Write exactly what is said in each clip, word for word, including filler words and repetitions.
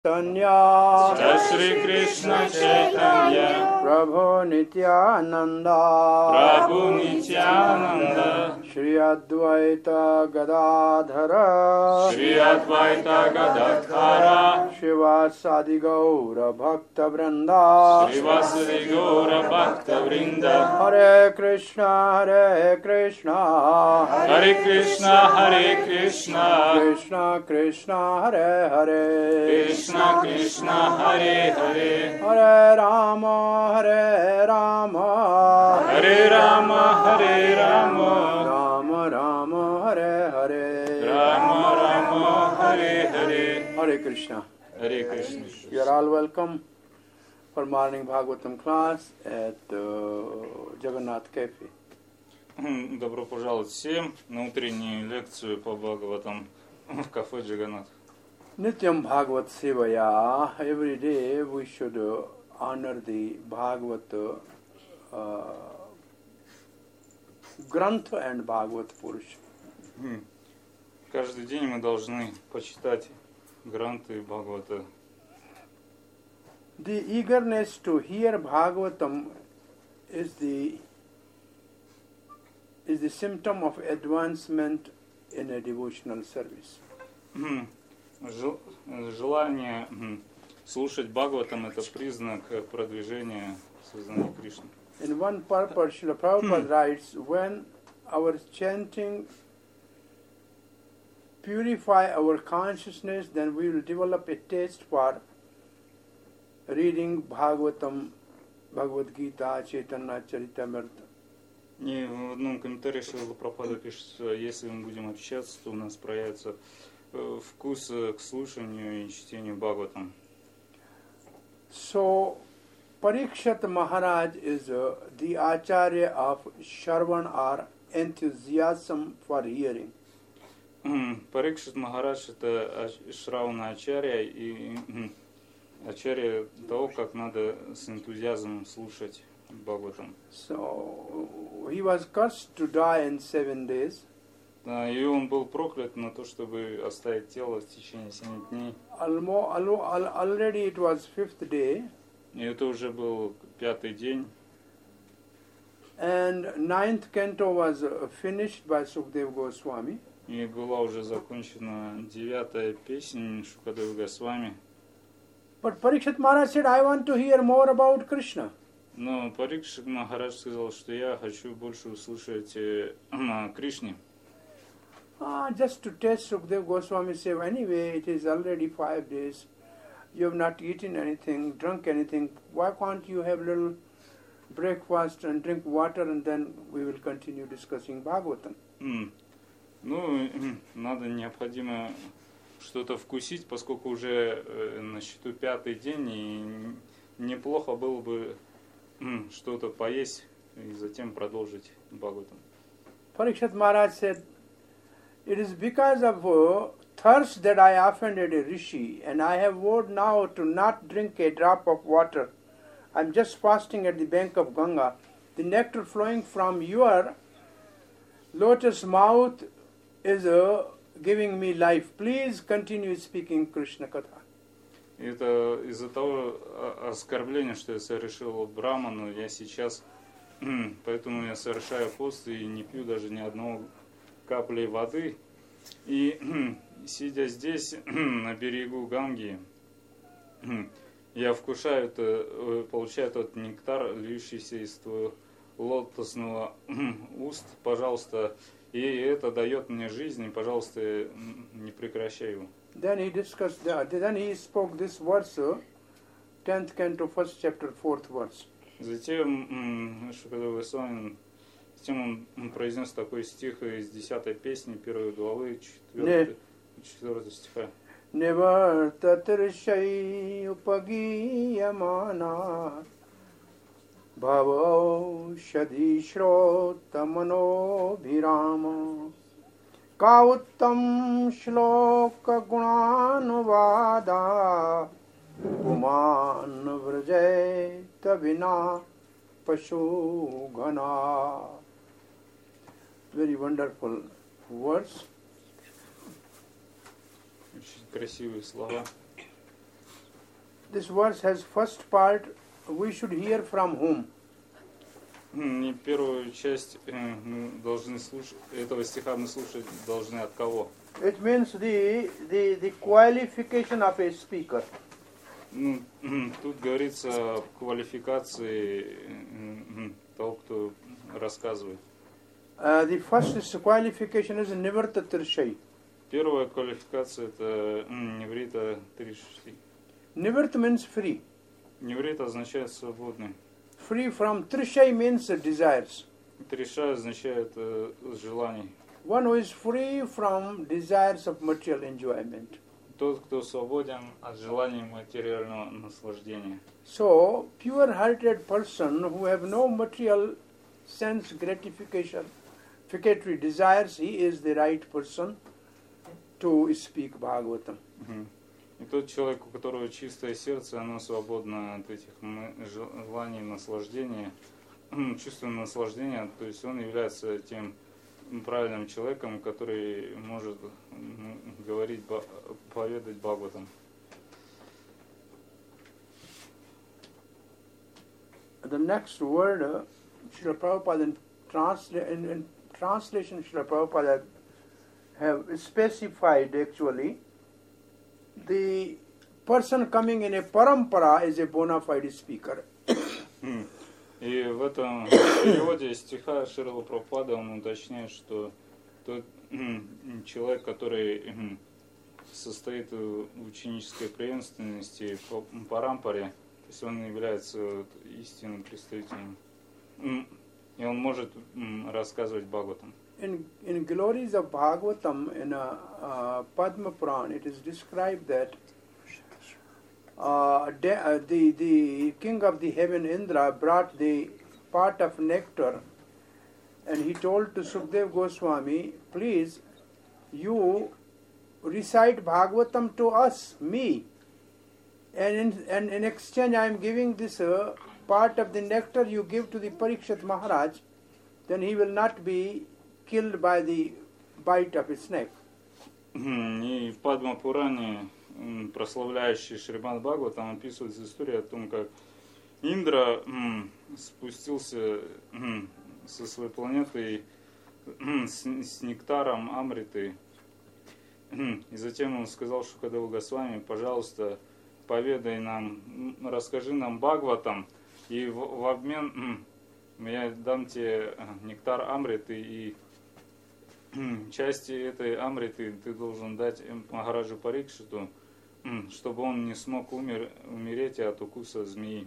Tanya Shri Krishna Chaitanya Prabhu Nityananda Prabhu Nityananda Shri Advaita Gadadhara Shri Advaita Gadadhara Shivasadi Gaura Bhakta Vrinda Shri Vasadi Gaura Bhakta Vrinda Hare Krishna Hare Krishna Hare Krishna Hare Krishna Krishna Krishna Hare Hare Krishna Krishna Hare Hare Hare Rama Hare Rama Hare Rama Hare Rama Rama Rama Hare Hare Rama Rama Hare Hare Hare Krishna. Hare Krishna. You are all welcome for morning Bhagavatam class at uh, Jagannath Cafe. Добро пожаловать всем на утреннюю лекцию по Бхагаватам в кафе Джаганнат. Nityam Bhagavat Sevaya. Every day we should uh, honor the Bhagavata uh, Grantha and Bhagavat Purush. Каждый день мы должны почитать гранты Бхагавата. The eagerness to hear Bhagavatam is the is the symptom of advancement in a devotional service. Желание слушать Бхагаватам — это признак продвижения в сознании Кришны. In one purpose, Srila Prabhupada writes, when our chanting purify our consciousness, then we will develop a taste for reading Bhagavatam, Bhagavad Gita, Chaitanya Charitamrita. И в одном комментарии Шрила Прабхупада пишет, что если мы будем общаться, то у нас проявится вкус к слушанию и чтению Бхагаватам. So, Parikshit Maharaj is uh, the Acharya of Shravan or enthusiasm for hearing. Парикшит Махарадж — это Шравана Ачарья и Ачарья того, как надо с энтузиазмом слушать Бхагаватам. So, he was cursed to die in seven days. И он был проклят на то, чтобы оставить тело в течение семи дней. Already it was fifth day. И это уже был пятый день. And ninth canto was finished by Sukadeva Goswami. И была уже закончена девятая песня Шукадева Госвами. But Parikshit Maharaj said, I want to hear more about Krishna. Но Парикшит Махарадж сказал, что я хочу больше услышать о Кришне. Ah, just to test, Sukadeva Goswami said, anyway, it is already five days. You have not eaten anything, drunk anything. Why can't you have a little breakfast and drink water, and then we will continue discussing Bhagavatam? Mm. Ну, надо, необходимо что-то вкусить, поскольку уже на счету пятый день, и неплохо было бы что-то поесть и затем продолжить Бхагаватам. Parikshit Maharaj said, it is because of uh, thirst that I offended a rishi, and I have vowed now to not drink a drop of water. I am just fasting at the bank of Ganga. The nectar flowing from your lotus mouth is uh, giving me life. Please continue speaking Krishna Katha. Это из-за того оскорбления, что я совершил Браману, я сейчас, поэтому я совершаю пост и не пью даже ни одной капли воды. И сидя здесь, на берегу Ганги, я вкушаю это, получаю этот нектар, льющийся из твоего лотосного уст, пожалуйста, и это дает мне жизнь, и, пожалуйста, не прекращай его. Then he discussed that. Then he spoke this verse, tenth canto, first chapter, fourth verse. Затем Шукадева Госвами, затем он произнес такой стих из десятой песни первой главы четвёртого стиха. Nivartatrishai upagiyamana bhavo shadishrota manobhirama kauttam shloka gunanuvada puman vrajeta vina pashu gana. Very wonderful words. Очень красивые слова. this verse has first part, we should hear from whom? Не первую часть э, мы должны слушать, этого стиха мы слушать должны от кого? It means the, the, the qualification of a speaker. Ну, тут говорится о квалификации э, того, кто рассказывает. Uh, the first is qualification is Nivarta Tirshai. Первая квалификация это Ниврита Тришти. Nivarta means free. Ниврита означает свободный. Free from Trishai means desires. Триша означает э, желаний. One who is free from desires of material enjoyment. Тот, кто свободен от желаний материального наслаждения. So, pure-hearted person who have no material sense gratification, ficatory desires, he is the right person to speak Bhagavatam. Угу. И тот человек, у которого чистое сердце, оно свободно от этих желаний, наслаждения, чувства наслаждения, то есть он является тем правильным человеком, который может говорить, поведать Бхагаватам. The next word, uh, Srila Prabhupada in, transla- in, in translation, Srila Prabhupada have specified actually the person coming in a parampara is a bona fide speaker. И в этом переводе стиха Шрила Прабхупада он уточняет, что тот человек, который состоит в ученической преемственности по парампаре, то есть он является истинным представителем, и он может рассказывать Бхагаватам. In, in glories of Bhagavatam, in a, uh, Padma Puran, it is described that uh, de, uh, the, the king of the heaven, Indra, brought the part of nectar and he told to Sukdev Goswami, please, you recite Bhagavatam to us, me, and in, and in exchange I am giving this uh, part of the nectar you give to the Parikshit Maharaj, then he will not be killed by the bite of a snake. И в Падма Пуране, прославляющий Шримад Бхагаватам, описывается история о том, как Индра спустился со своей планеты с нектаром Амриты. И затем он сказал Шукадеву Госвами, пожалуйста, поведай нам, расскажи нам Бхагаватам, и в, в обмен я дам тебе нектар Амриты, и части этой Амриты ты должен дать Махараджу Парикшиту, чтобы он не смог умер, умереть от укуса змеи.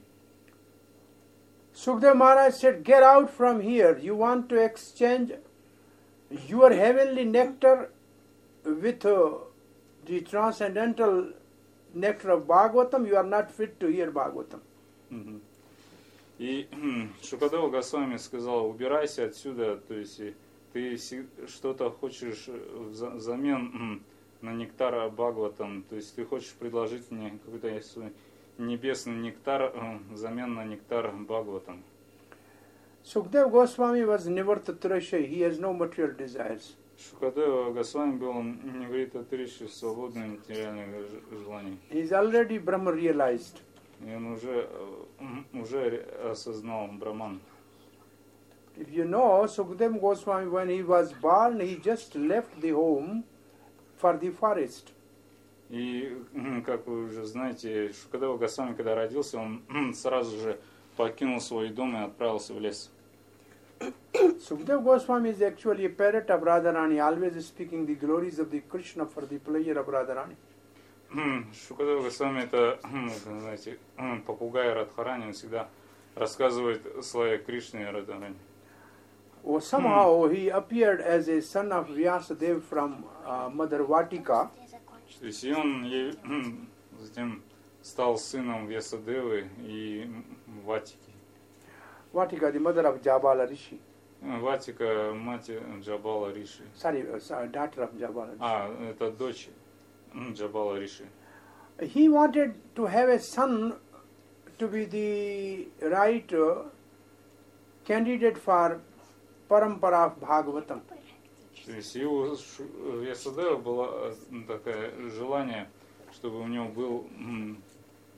Sukdev Maharaj said, get out from here. You want to exchange your heavenly nectar with uh, the transcendental nectar of Bhagavatam. You are not fit to hear Bhagavatam. Mm-hmm. И Шукадева Госвами сказал, убирайся отсюда, то есть ты что-то хочешь взамен на нектар Бхагаватам, то есть ты хочешь предложить мне какой-то небесный нектар взамен на нектар Бхагаватам. Sukdev Goswami was Nivarta Tirshai. He has no material desires. Шукадева Госвами был Ниврита Триши, свободный материальных желаний. He is already Brahma realized. И он уже, уже осознал Браман. If you know, Sukdev Goswami, when he was born, he just left the home for the forest. И, как вы уже знаете, Шукадева Госвами, когда родился, он сразу же покинул свой дом и отправился в лес. Sukdev Goswami is actually a parrot of Radharani, always speaking the glories of the Krishna for the pleasure of Radharani. Шукадева Госвами это, знаете, попугай Радхарани, он всегда рассказывает славе Кришны и Радхарани. Oh, somehow he appeared as a son of Vyasadeva from uh, Mother Vatika. То есть и он затем стал сыном Вьясадевы и Ватики. Vatika, the mother of Jabala Rishi. Ватика, мать Джабала Риши. Sorry, uh, sorry, daughter of Jabala Rishi. А, это дочь Джабала Риши. He wanted to have a son to be the right uh, candidate for Parampara of Bhagavatam. То есть его Вьясадева было такое желание, чтобы у него был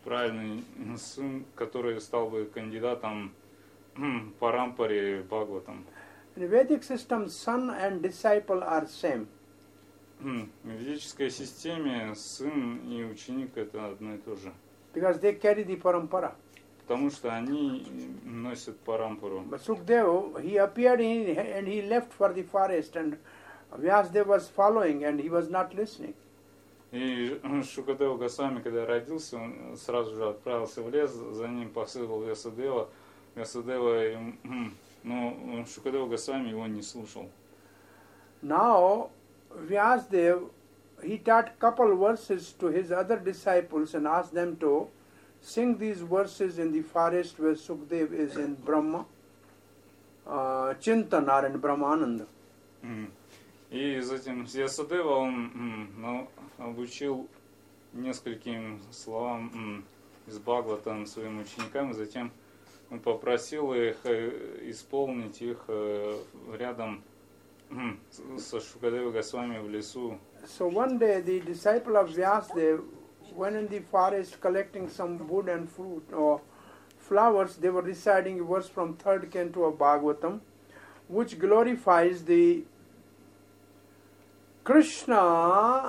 правильный сын, который стал бы кандидатом по рампаре Бхагаватам. In Vedic system, son and disciple are same. В ведической системе сын и ученик это одно и то же. Because they carry the parampara. Потому что они носят парампару. But Sukadeva, he appeared in, and he left for the forest, and Vyasadeva was following, and he was not listening. И Шукадева Госвами, когда родился, он сразу же отправился в лес, за ним последовал Вьясадева. Вьясадева, но Шукадева Госвами его не слушал. Now, Vyasadeva, he taught couple verses to his other disciples and asked them to sing these verses in the forest where Sukadeva is in Brahma, uh, Chintan or in Brahmananda. Mm. И затем Вьясадева он м, ну, обучил нескольким словам м, из Бхагаватам своим ученикам, и затем он попросил их э, исполнить их э, рядом м, со Шукадевой Госвами в лесу. So one day the disciple of Vyasadeva went in the forest collecting some wood and fruit or flowers. They were reciting a verse from third canto of Bhagavatam, which glorifies the Krishna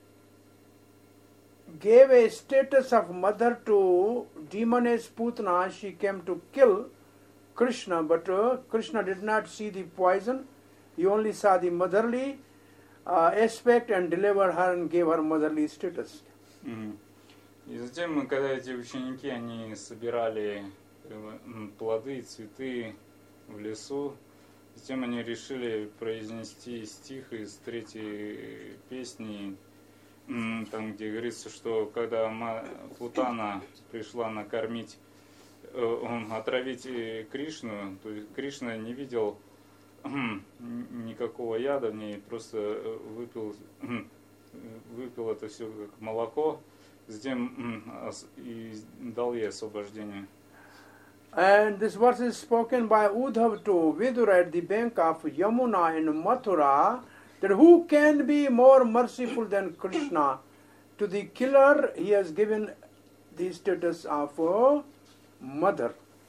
gave a status of mother to demoness Putana. She came to kill Krishna, but uh, Krishna did not see the poison. He only saw the motherly uh, aspect and delivered her and gave her motherly status. Mm-hmm. И затем, когда эти ученики, они собирали плоды, цветы в лесу, затем они решили произнести стих из третьей песни, там, где говорится, что когда Путана пришла накормить, отравить Кришну, то Кришна не видел никакого яда в ней, просто выпил, выпил это все как молоко, затем и дал ей освобождение. And this verse is spoken by Uddhav to Vidura at the bank of Yamuna in Mathura, that who can be more merciful than Krishna? To the killer he has given the status of a mother.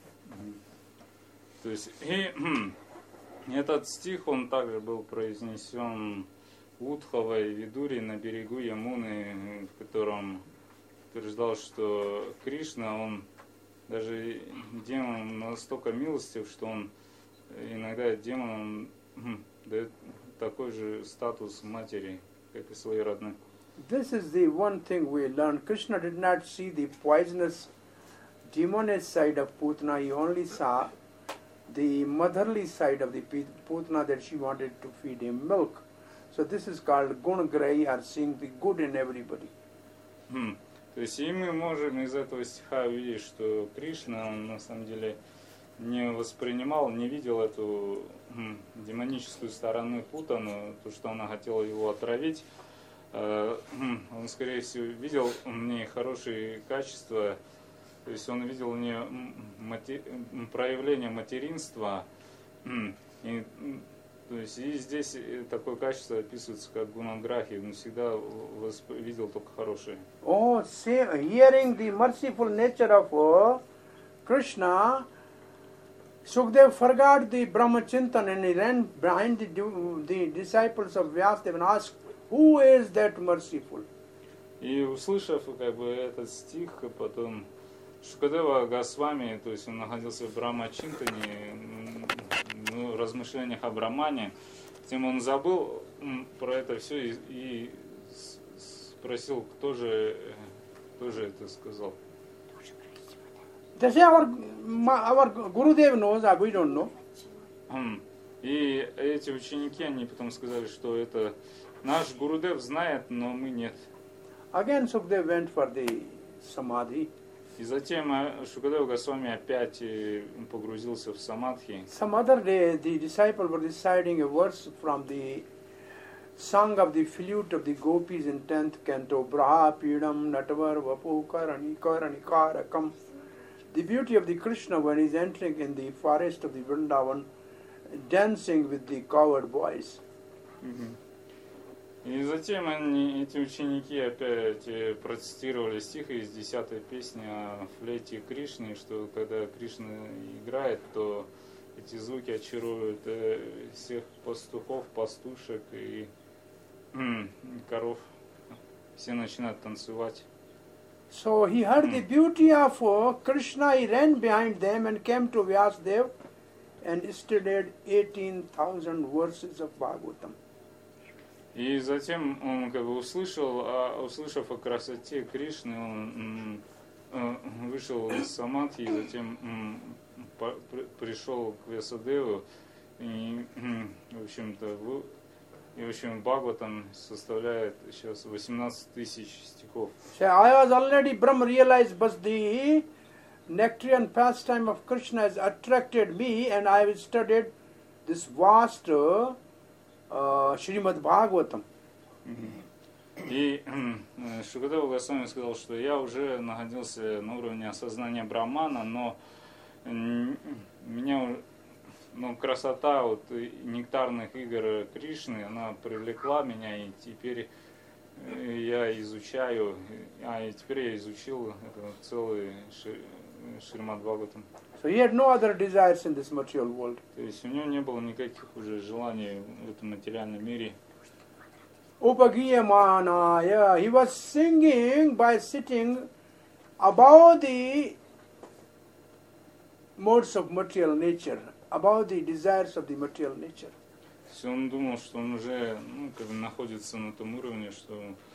То есть и, этот стих, он также был произнесен Удхавой Видури на берегу Ямуны, в котором утверждал, что Кришна, он даже демон настолько милостив, что он иногда демонам дает такой же статус матери, как и своей родной. This is the one thing we learn. Krishna did not see the poisonous, demoness side of Putana. He only saw the motherly side of the Putana, that she wanted to feed him milk. So this is called Gunagrahi, or seeing the good in everybody. Hmm. То есть и мы можем из этого стиха увидеть, что Кришна, он на самом деле не воспринимал, не видел эту м, демоническую сторону Путану, то, что она хотела его отравить. Э, он, скорее всего, видел в ней хорошие качества, то есть он видел в ней мати... проявление материнства. И, то есть и здесь такое качество описывается как гунаграхи, он всегда восп... видел только хорошее. Oh, see, hearing the merciful nature of uh, Krishna, Sukadeva forgot the Brahmachintan and he ran behind the, the disciples of Vyasadeva and asked, who is that merciful? И услышав как бы этот стих, потом Шукадева Госвами, то есть он находился в Брахмачинтане, ну, в размышлениях о Брахмане, тем он забыл про это все и, и спросил, кто же, кто же это сказал. That's our, our Gurudev knows, we don't know. И эти ученики, они потом сказали, что это наш Гурудев знает, но мы нет. Again Sukadeva went for the samadhi. И затем Шукадева Госвами опять погрузился в самадхи. Some other day the disciple were reciting a verse from the song of the flute of the gopis in tenth canto, Braha Pidam Natavar Vapu Karani Karani Karakam. The beauty of the Krishna when he is entering in the forest of the Vrindavan, dancing with the cowherd boys. Mm-hmm. И затем они, эти ученики опять э, процитировали стих из десятой песни о флейте Кришны, что когда Кришна играет, то эти звуки очаруют э, всех пастухов, пастушек и м, коров. Все начинают танцевать. So he heard the beauty of uh, Krishna, he ran behind them and came to Vyasadeva and studied eighteen thousand verses of Bhagavatam. И затем он как бы услышал, а, услышав о красоте Кришны, он м, вышел из самадхи, и затем м, по, при, пришел к Вьясадеву, и, м, в общем-то, в, и, в общем, Бхагаватам составляет сейчас восемнадцать тысяч стихов. So I was already Brahma realized, but the nectarian pastime of Krishna has attracted me, and I have studied this vast uh, uh, Srimad Bhagavatam. И Шукадева Госвами сказал, что я уже находился на уровне осознания Брахмана, но меня, ну, красота вот нектарных игр Кришны, она привлекла меня, и теперь я изучаю, а и теперь я изучил это целый Шримад Бхагаватам. So he had no other desires in this material world. То есть у него не было никаких уже желаний в этом материальном мире. Upagiyamanaya, he was singing by sitting above the modes of material nature, above the desires of the material nature. Все, он думал, что он уже, ну, как бы находится на том уровне, что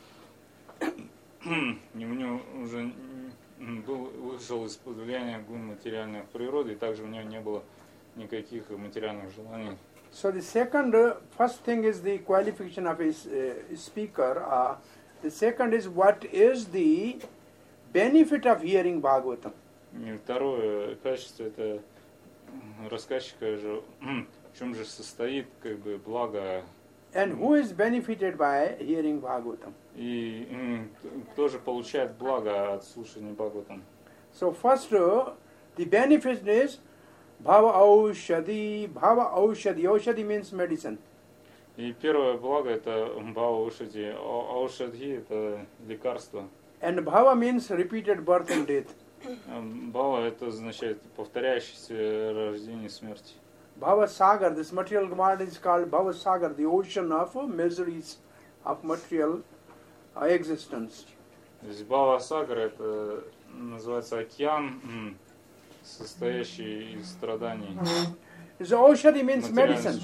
у него уже был, вышел из-под влияния гун материальной природы, и также у него не было никаких материальных желаний. So the second, uh, first thing is the qualification of a uh, speaker. Uh, the second is what is the benefit of hearing Bhagavatam. И второе качество — это рассказчика же, в чем же состоит как бы благо. And who is benefited by hearing Bhagavatam? И кто же получает благо от слушания Бхагаватам? So first, uh, the benefit is Bhava Aushadhi. Bhava Aushadhi. Aushadhi means medicine. И первое благо — это Бхава Аушадhi. Аушадхи — это лекарство. And Bhava means repeated birth and death. Бхава — это означает повторяющееся рождение и смерть. Bhava Sagar, this material mind is called Bhava Sagar, the ocean of miseries of material uh, existence. То есть Бхава Сагар — это называется океан, состоящий из страданий. So Aushadhi means medicine.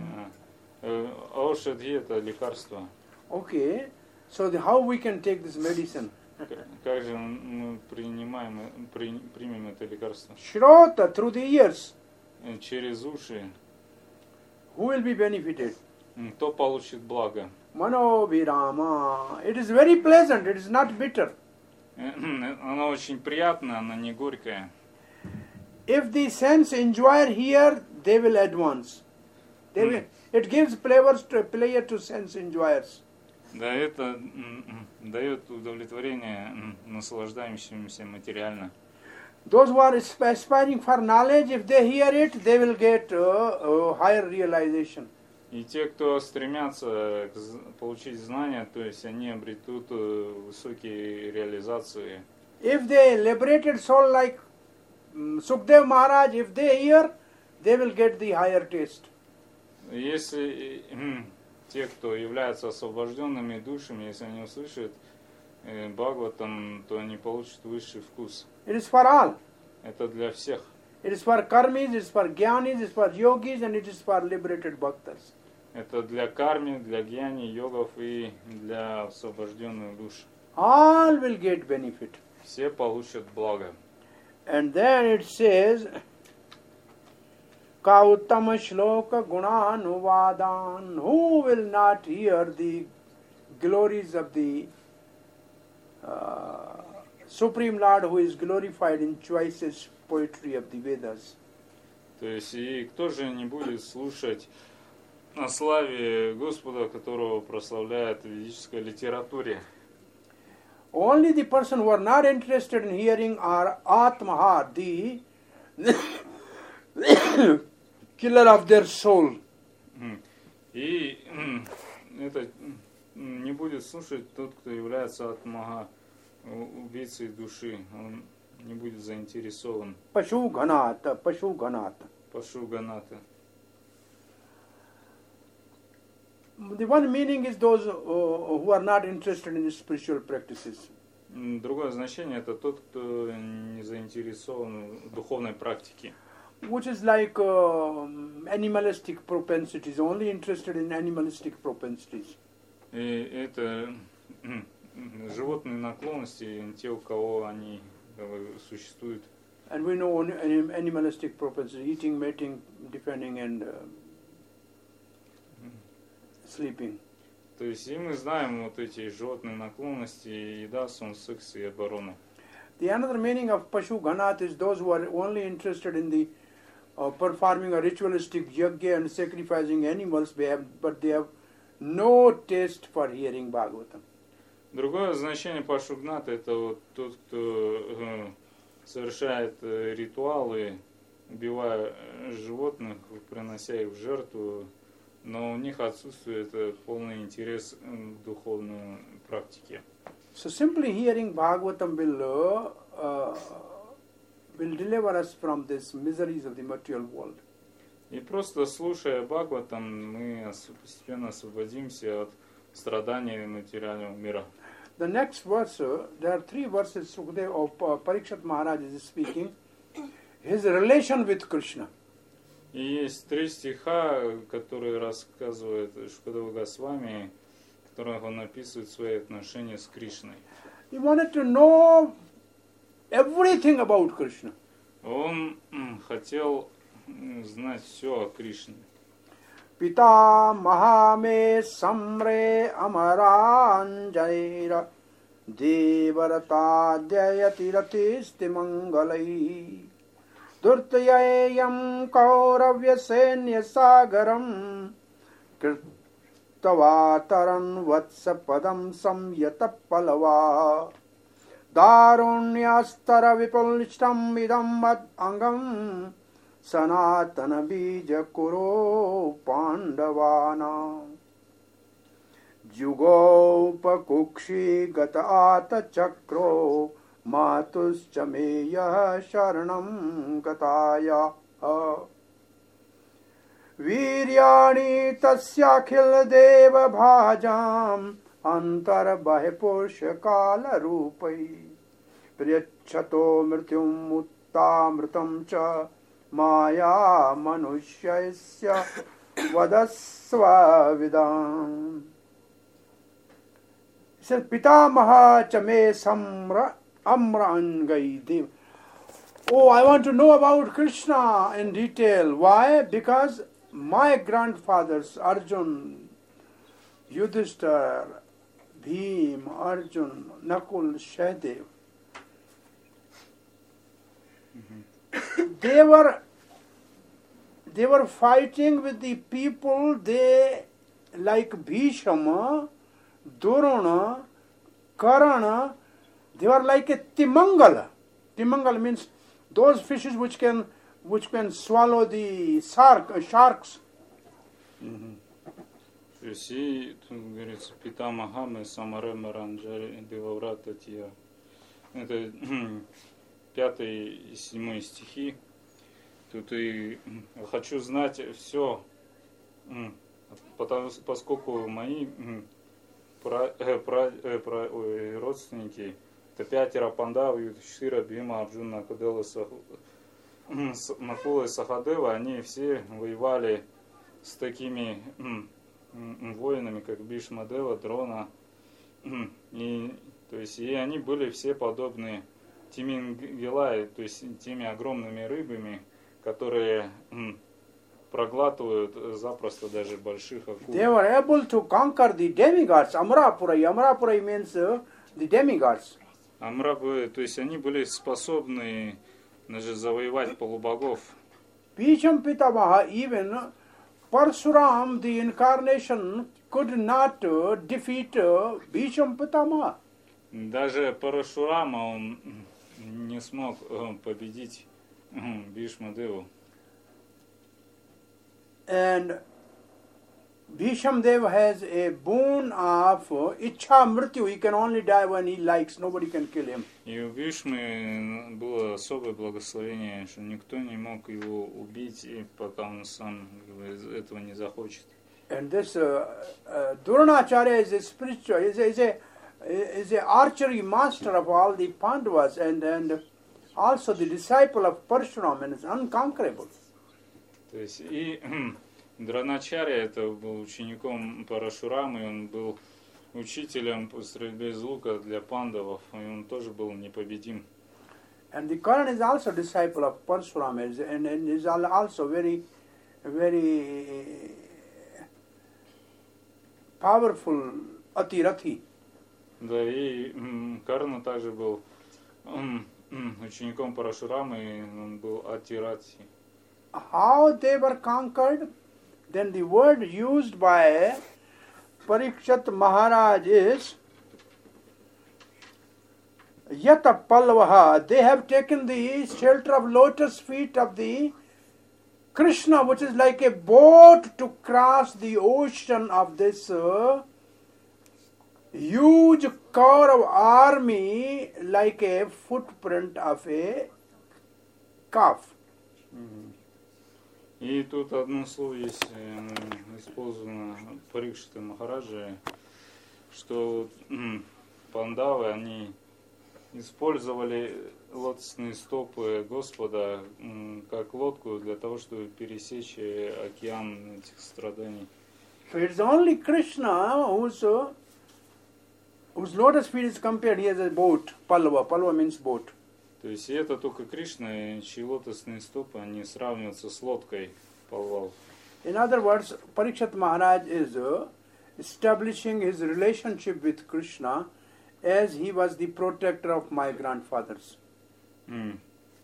Аушадхи — это лекарство. Okay, so the, how we can take this medicine? Как же мы принимаем, при, примем это лекарство? Shrota, through the ears. Через уши. Who will be benefited? Кто получит благо? Mano Virama. It is very pleasant, it is not bitter. Она очень приятная, она не горькая. If the sense enjoyer hear, they will advance. They will, it gives pleasure to pleasure to sense enjoyers. Да, это дает удовлетворение наслаждающимся материально. Those who are aspiring for knowledge, if they hear it, they will get uh, uh, higher realization. И те, кто стремятся получить знания, то есть они обретут высокие реализации. If they liberated soul like um, Sukdev Maharaj, if they hear, they will get the higher taste. Если те, кто являются освобожденными душами, если они услышат Бхагаватам, то они получат высший вкус. It is for all. Это для всех. It is for karmis, it is for jnanis, it is for yogis, and it is for liberated bhaktas. Это для карми, для гьяни, йогов и для освобожденных душ. All will get benefit. Все получат благо. And then it says, Ka uttama shloka gunanuvadan. Who will not hear the glories of the uh, Supreme Lord who is glorified in choicest poetry of the Vedas? То есть, и кто же не будет слушать о славе Господа, которого прославляет в ведической литературе? Only the person who are not interested in hearing are Atmaha, the killer of their soul. И это не будет слушать тот, кто является атмага, убийцей души. Он не будет заинтересован. Pashu Ghanata, Pashu Ghanata. Пашу Ганата. The one meaning is those uh, who are not interested in spiritual practices. Другое значение это тот, кто не заинтересован в духовной практике. Which is like uh, animalistic propensities, only interested in animalistic propensities. И это животные наклонности, те, у кого они существуют. And we know animalistic propensities, eating, mating, defending and uh, sleeping. То есть и мы знаем вот эти животные наклонности, еда, сон, секс и оборона. The another meaning of Pashu Ghanat is those who are only interested in the uh, performing a ritualistic yajna and sacrificing animals, but they have no taste for hearing Bhagavatam. Другое значение Пашугната это вот тот, кто э, совершает э, ритуалы, убивая животных, принося их в жертву, но у них отсутствует э, полный интерес к духовной практике. So simply hearing Bhagavatam will uh, uh, will deliver us from these miseries of the material world. И просто слушая Бхагаватам, мы постепенно освободимся от страданий материального мира. The next verse, uh, there are three verses Sukadeva of uh, Parikshit Maharaj is speaking, his relation with Krishna. И есть три стиха, которые рассказывают Шукадева Госвами, в которых он описывает свои отношения с Кришной. He wanted to know everything about Krishna. Он м, хотел м, знать все о Кришне. Pita Mahame Samre Amaranjaira Devarata Dayati Ratisti Mangalai Durtayayam Kauravya Senya Sagaram Kirtavataran Vatsapadam Samyata Palava Darunyastara Vipulishtam Idam Mad Angam Sanatana bija kuro pandavana Jugopa kukshi gata ata chakro matus chameya sharanam gataya Viryani tasyakhil deva bhajam antar bahe pursha kala rupai Priyachato mrityum uttamritam cha Maya Manushyaisya Vadasva Vidam. He says, Pitamaha Chame Samra Amra Angai Dev. Oh, I want to know about Krishna in detail. Why? Because my grandfathers, Arjun, Yudhishthira, Bhim, Arjun, Nakul, Shadev, they were they were fighting with the people they like Bhishama, Durana, Karana. They were like a Timangala. Timangala means those fishes which can which can swallow the shark, uh, sharks. То есть и тут говорится Питамахамы Самаре Маранджари Деваврата Тия. Это пятый и седьмой стихи. Тут и хочу знать все, потому, поскольку мои пра, э, пра, э, пра, ой, родственники, это пятеро пандав, Юдхишthira, Бхима, Арджуна, Накула и Сахадева, они все воевали с такими воинами, как Бишмадева, Дрона, и, то есть, и они были все подобны Тимингилай, то есть теми огромными рыбами, которые м, проглатывают запросто даже больших акул. They were able to conquer the demigods. Amrapurai. Amrapurai means uh, the demigods. Амрабы, то есть они были способны даже завоевать полубогов. Bhisham Pitamaha, even Parsuram, the incarnation, could not uh, defeat uh, Bhisham Pitamaha. Даже Парашурама он не смог победить Бишмадеву. And Bhisham Dev has a boon of Ichha Mrityu. He can only die when he likes. Nobody can kill him. И у Бишмы было особое благословение, что никто не мог его убить, пока он сам этого не захочет. And this uh, uh, Dronacharya is a spiritual, is a, is a is a archery master of all the Pandavas, and and also the disciple of Parshuram, and is unconquerable. То есть и Дроначарья это был учеником Парашурамы, и он был учителем по стрельбе из лука для пандавов, и он тоже был непобедим. And the Karan is also disciple of Parshuram, and, and is also very, very powerful Atirathi. Да, и Карна также был учеником Парашурамы, и он был Атирати. How they were conquered? Then the word used by Parikshat Maharaj is Yata Palvaha. They have taken the shelter of lotus feet of the Krishna, which is like a boat to cross the ocean of this uh, huge Kaurav army, like a footprint of a calf. Mm-hmm. И тут одно слово есть использовано Парикшита Махараджа, что пандавы, они использовали лотосные стопы Господа как лодку для того, чтобы пересечь океан этих страданий. So it's only Krishna whose, uh, whose lotus feet is compared. He has a boat, Palva. Palva means boat. То есть это только Кришна, чьи лотосные стопы, они сравниваются с лодкой Палвал. In other words, Parikshat Maharaj is uh, establishing his relationship with Krishna as he was the protector of my grandfathers. Mm.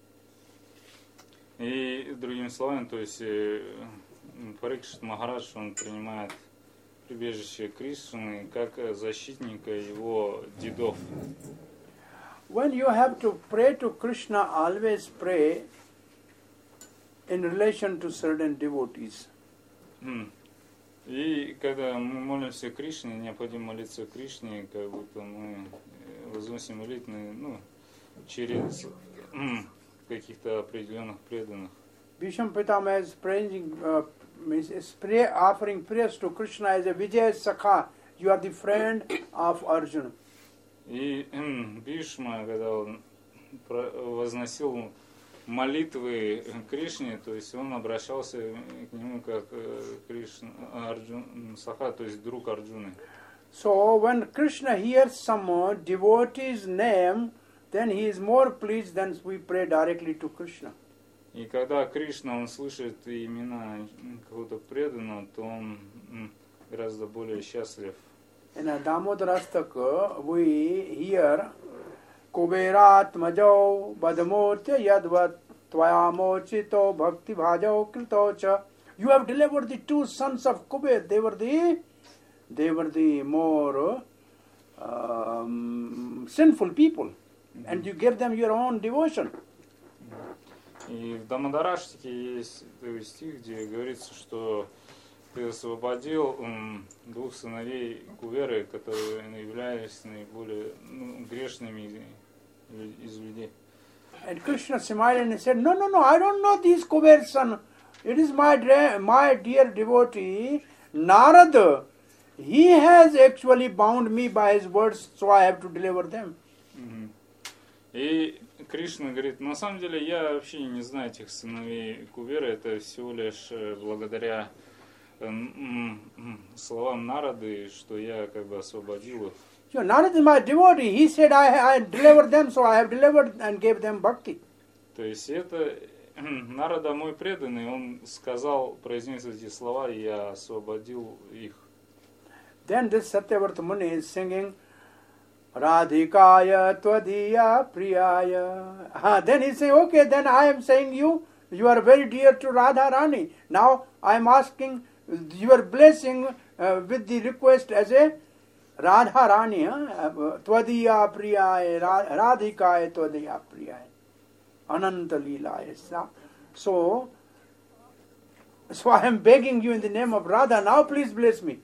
И другими словами, то есть Парикшит Махарадж, он принимает прибежище Кришны как защитника его дедов. When you have to pray to Krishna, always pray in relation to certain devotees. Mm. И когда мы молимся Кришне, необходимо молиться Кришне, как будто мы возносим молитвы, ну, через mm, каких-то определенных преданных. Bhisham Pitama is praying, uh, is pray, offering prayers to Krishna as a Vijay Sakha. You are the friend of Arjuna. И Бишма, когда он возносил молитвы Кришне, то есть он обращался к нему как Кришна, Арджун, Саха, то есть друг Арджуны. So when Krishna hears some devotee's name, then he is more pleased than we pray directly to Krishna. И когда Кришна, он слышит имена какого-то преданного, то он гораздо более счастлив. In a Damodarastaka, we hear Kuberat Majau Badamotya Yadvat Tvayamochito Bhakti Bhajau Kritocha. You have delivered the two sons of Kuber. They were the they were the more um, sinful people. Mm-hmm. And you gave them your own devotion. И в Дамадараштике есть стих, где говорится, что ты освободил м, двух сыновей Куверы, которые являлись наиболее ну, грешными из людей. And Krishna smiled and said, no, no, no, I don't know these Kuber's son. It is my, my dear devotee, Narada. He has actually bound me by his words, so I have to deliver them. Mm-hmm. И Кришна говорит, на самом деле я вообще не знаю этих сыновей Куверы, это всего лишь благодаря словам Нарады, что я как бы освободил их. So Narada is my devotee. He said, I, I delivered them, so I have delivered and gave them bhakti. То есть это Нарада мой преданный, он сказал, произнес эти слова, и я освободил их. Then this Satyavarta Muni is singing, Radhikaya Tvadiya Priyaya. Ah, then he saying, okay, then I am saying you, you are very dear to Radha Rani. Now I am asking your blessing uh, with the request as a Radha Rani, Tvadiya Priyaya, Radhikaya Tvadiya Priyaya, Ananta Leelaya. So, So I am begging you in the name of Radha, now please bless me.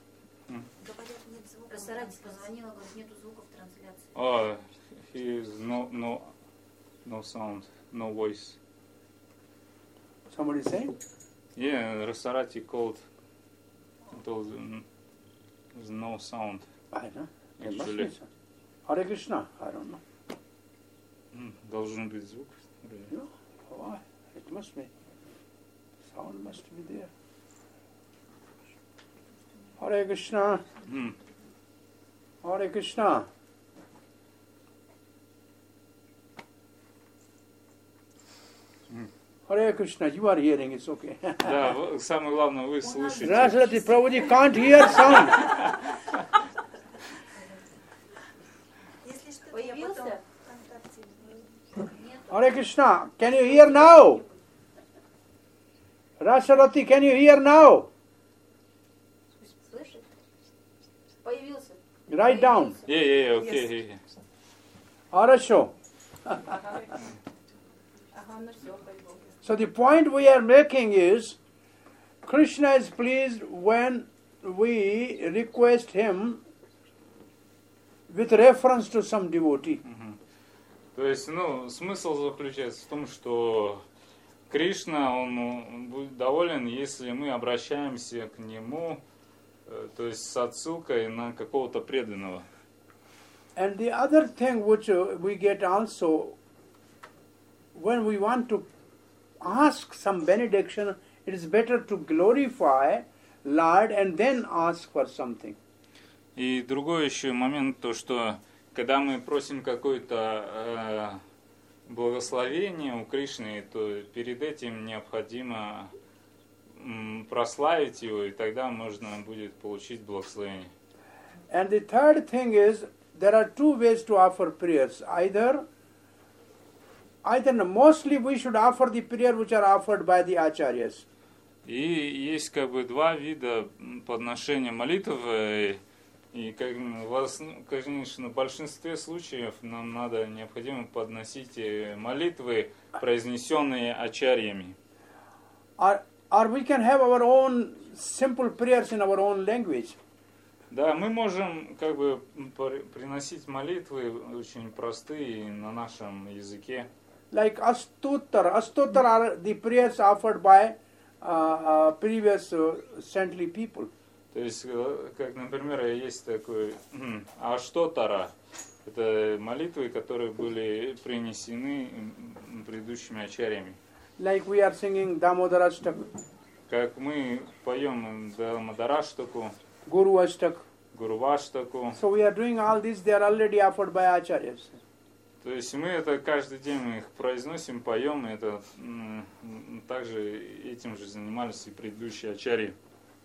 Рассарати позвонила, говорит, нету звуков в трансляции. Oh, he is no, no, no sound, no voice. Somebody saying? Yeah, Rasarati called. Told him there's no sound. I know. There must Actually. be some. Hare Krishna, I don't know. М, Должен быть звук. No, why? It must be. Sound must be there. Hare Krishna, М, Hare Krishna. Hare Krishna, you are hearing, it's okay. Да, в- самое главное, вы слышите. Rasarati Prabhuji can't hear sound. Если что, я Появился? потом ВКонтакте. Нет. Hare Krishna, can you hear now? Rasarati, can you hear now? Слышит? Появился. Write down. Yeah, yeah, yeah, okay. yeah, yeah. Хорошо. Ага, ну все, появился. So the point we are making is, Krishna is pleased when we request him with reference to some devotee. То есть, ну, смысл заключается в том, что Кришна, он ну, будет доволен, если мы обращаемся к нему, э, то есть с отсылкой на какого-то преданного. And the other thing which uh, we get also, when we want to ask some benediction, it is better to glorify Lord and then ask for something. И другой еще момент, то что когда мы просим какое-то э, благословение у Кришны, то перед этим необходимо м, прославить его, и тогда можно будет получить благословение. And the third thing is, there are two ways to offer prayers. Either, either mostly we should offer the prayer which are offered by the acharyas. И есть как бы два вида подношения молитв. э, И, как, в ос- конечно, в большинстве случаев нам надо, необходимо подносить э, молитвы, произнесенные ачарьями. Or, or we can have our own simple prayers in our own language. Да, мы можем как бы пр- приносить молитвы очень простые на нашем языке. Like Astutar. Astutar are the prayers offered by uh, uh, previous uh, saintly people. То есть, э, как, например, есть такой м, Аштотара. Это молитвы, которые были принесены м, предыдущими ачарьями. Like we are singing Damodar Ashtak, Как мы поем Дамадараштаку, Guru Ashtak. Гурваштаку. So we are doing all this, they are already offered by acharyas. То есть мы это каждый день мы их произносим, поем, и это м, м, также этим же занимались и предыдущие ачарьи.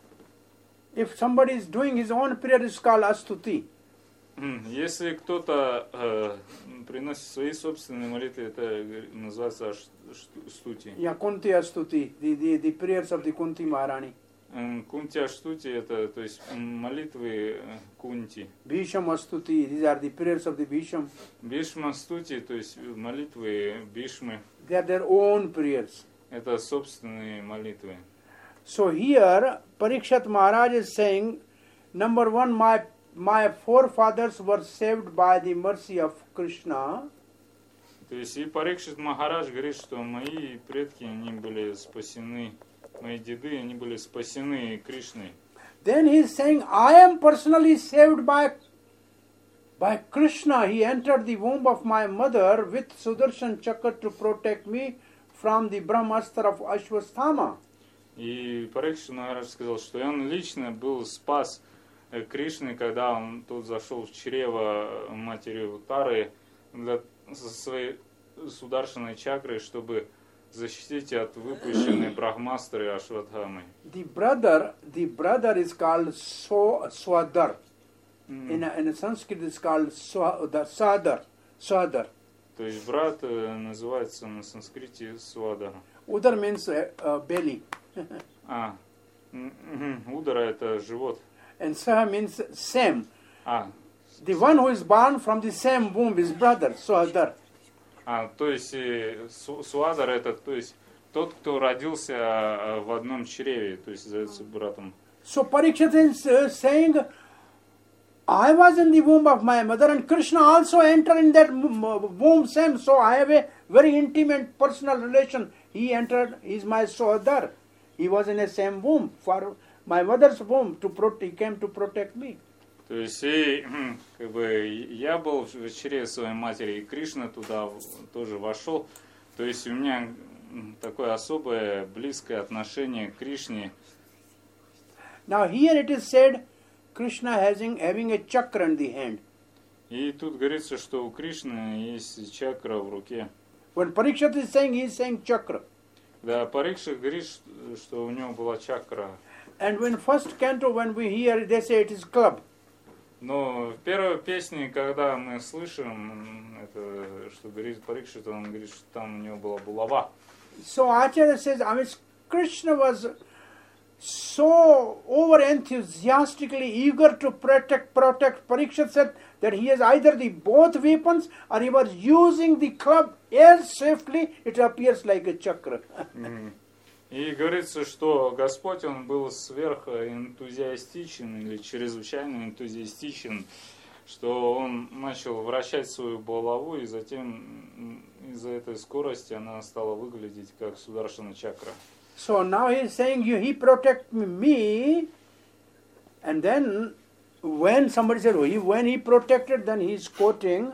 If somebody is doing his own prayer, it's called Astuti. М, Если кто-то э, приносит свои собственные молитвы, это э, называется аш- ш- стути. Yeah, Kunti Astuti, the, the, the prayers of the Kunti Maharani. М, Кунти аштути это, то есть м, молитвы э, кунти. Bhisham Astuti, these are the prayers of the Bhisham. Бишма стути, то есть молитвы бишмы, They are their own prayers. это собственные молитвы. So here, Parikshat Maharaj is saying, number one, my, my forefathers were saved by the mercy of Krishna. То есть и Парикшит Махарадж говорит, что мои предки, они были спасены, мои деды, они были спасены Кришной. Then he is saying, I am personally saved by, by Krishna. He entered the womb of my mother with Sudarshan Chakra to protect me from the Brahmastra of Ashwasthama. И Парикшит Махарадж сказал, что он лично был спас э, Кришны, когда он тут зашел в чрево матери Утары для со своей сударшиной чакрой, чтобы защитить от выпущенной брахмастры Ашватхамы. The brother, the brother is called so, Swadar. М, In, a, in a Sanskrit it's called Swadar, Sadar, Sadar. То есть брат э, называется на санскрите Свадар. Udar means uh, uh, belly. А, м, мгм, удара это живот. And Saha means same. А, The one who is born from the same womb is brother, Swadar. а то есть э, Су- Суадар это, то есть тот, кто родился э, в одном чреве, то есть зовется братом. So Parikshit is uh, saying, I was in the womb of my mother and Krishna also entered in that womb same, so I have a very intimate personal relation. He entered, he is my Sohadar. He was in the same womb, for my mother's womb, to protect, he came to protect me. То есть и, как бы, я был в чреве своей матери, и Кришна туда тоже вошел. То есть у меня такое особое близкое отношение к Кришне. Now here it is said, Krishna having, having a chakra in the hand. И тут говорится, что у Кришны есть чакра в руке. When Parikshit is saying, he is saying chakra. Да, Парикшит говорит, что у него была чакра. And when first canto, when we hear, they say it is club. Но в первой песне, когда мы слышим, это, что говорит Парикшит, он говорит, что там у него была булава. So Acharya says, I mean, Krishna was so over enthusiastically eager to protect protect. Parikshit said that he has either the both weapons or he was using the club as swiftly it appears like a chakra. И говорится, что Господь, он был сверхэнтузиастичен или чрезвычайно энтузиастичен, что он начал вращать свою булаву, и затем из-за этой скорости она стала выглядеть как Сударшана чакра. So now he is saying, you, he protect me, and then when somebody said, oh, he, when he protected, then he is quoting,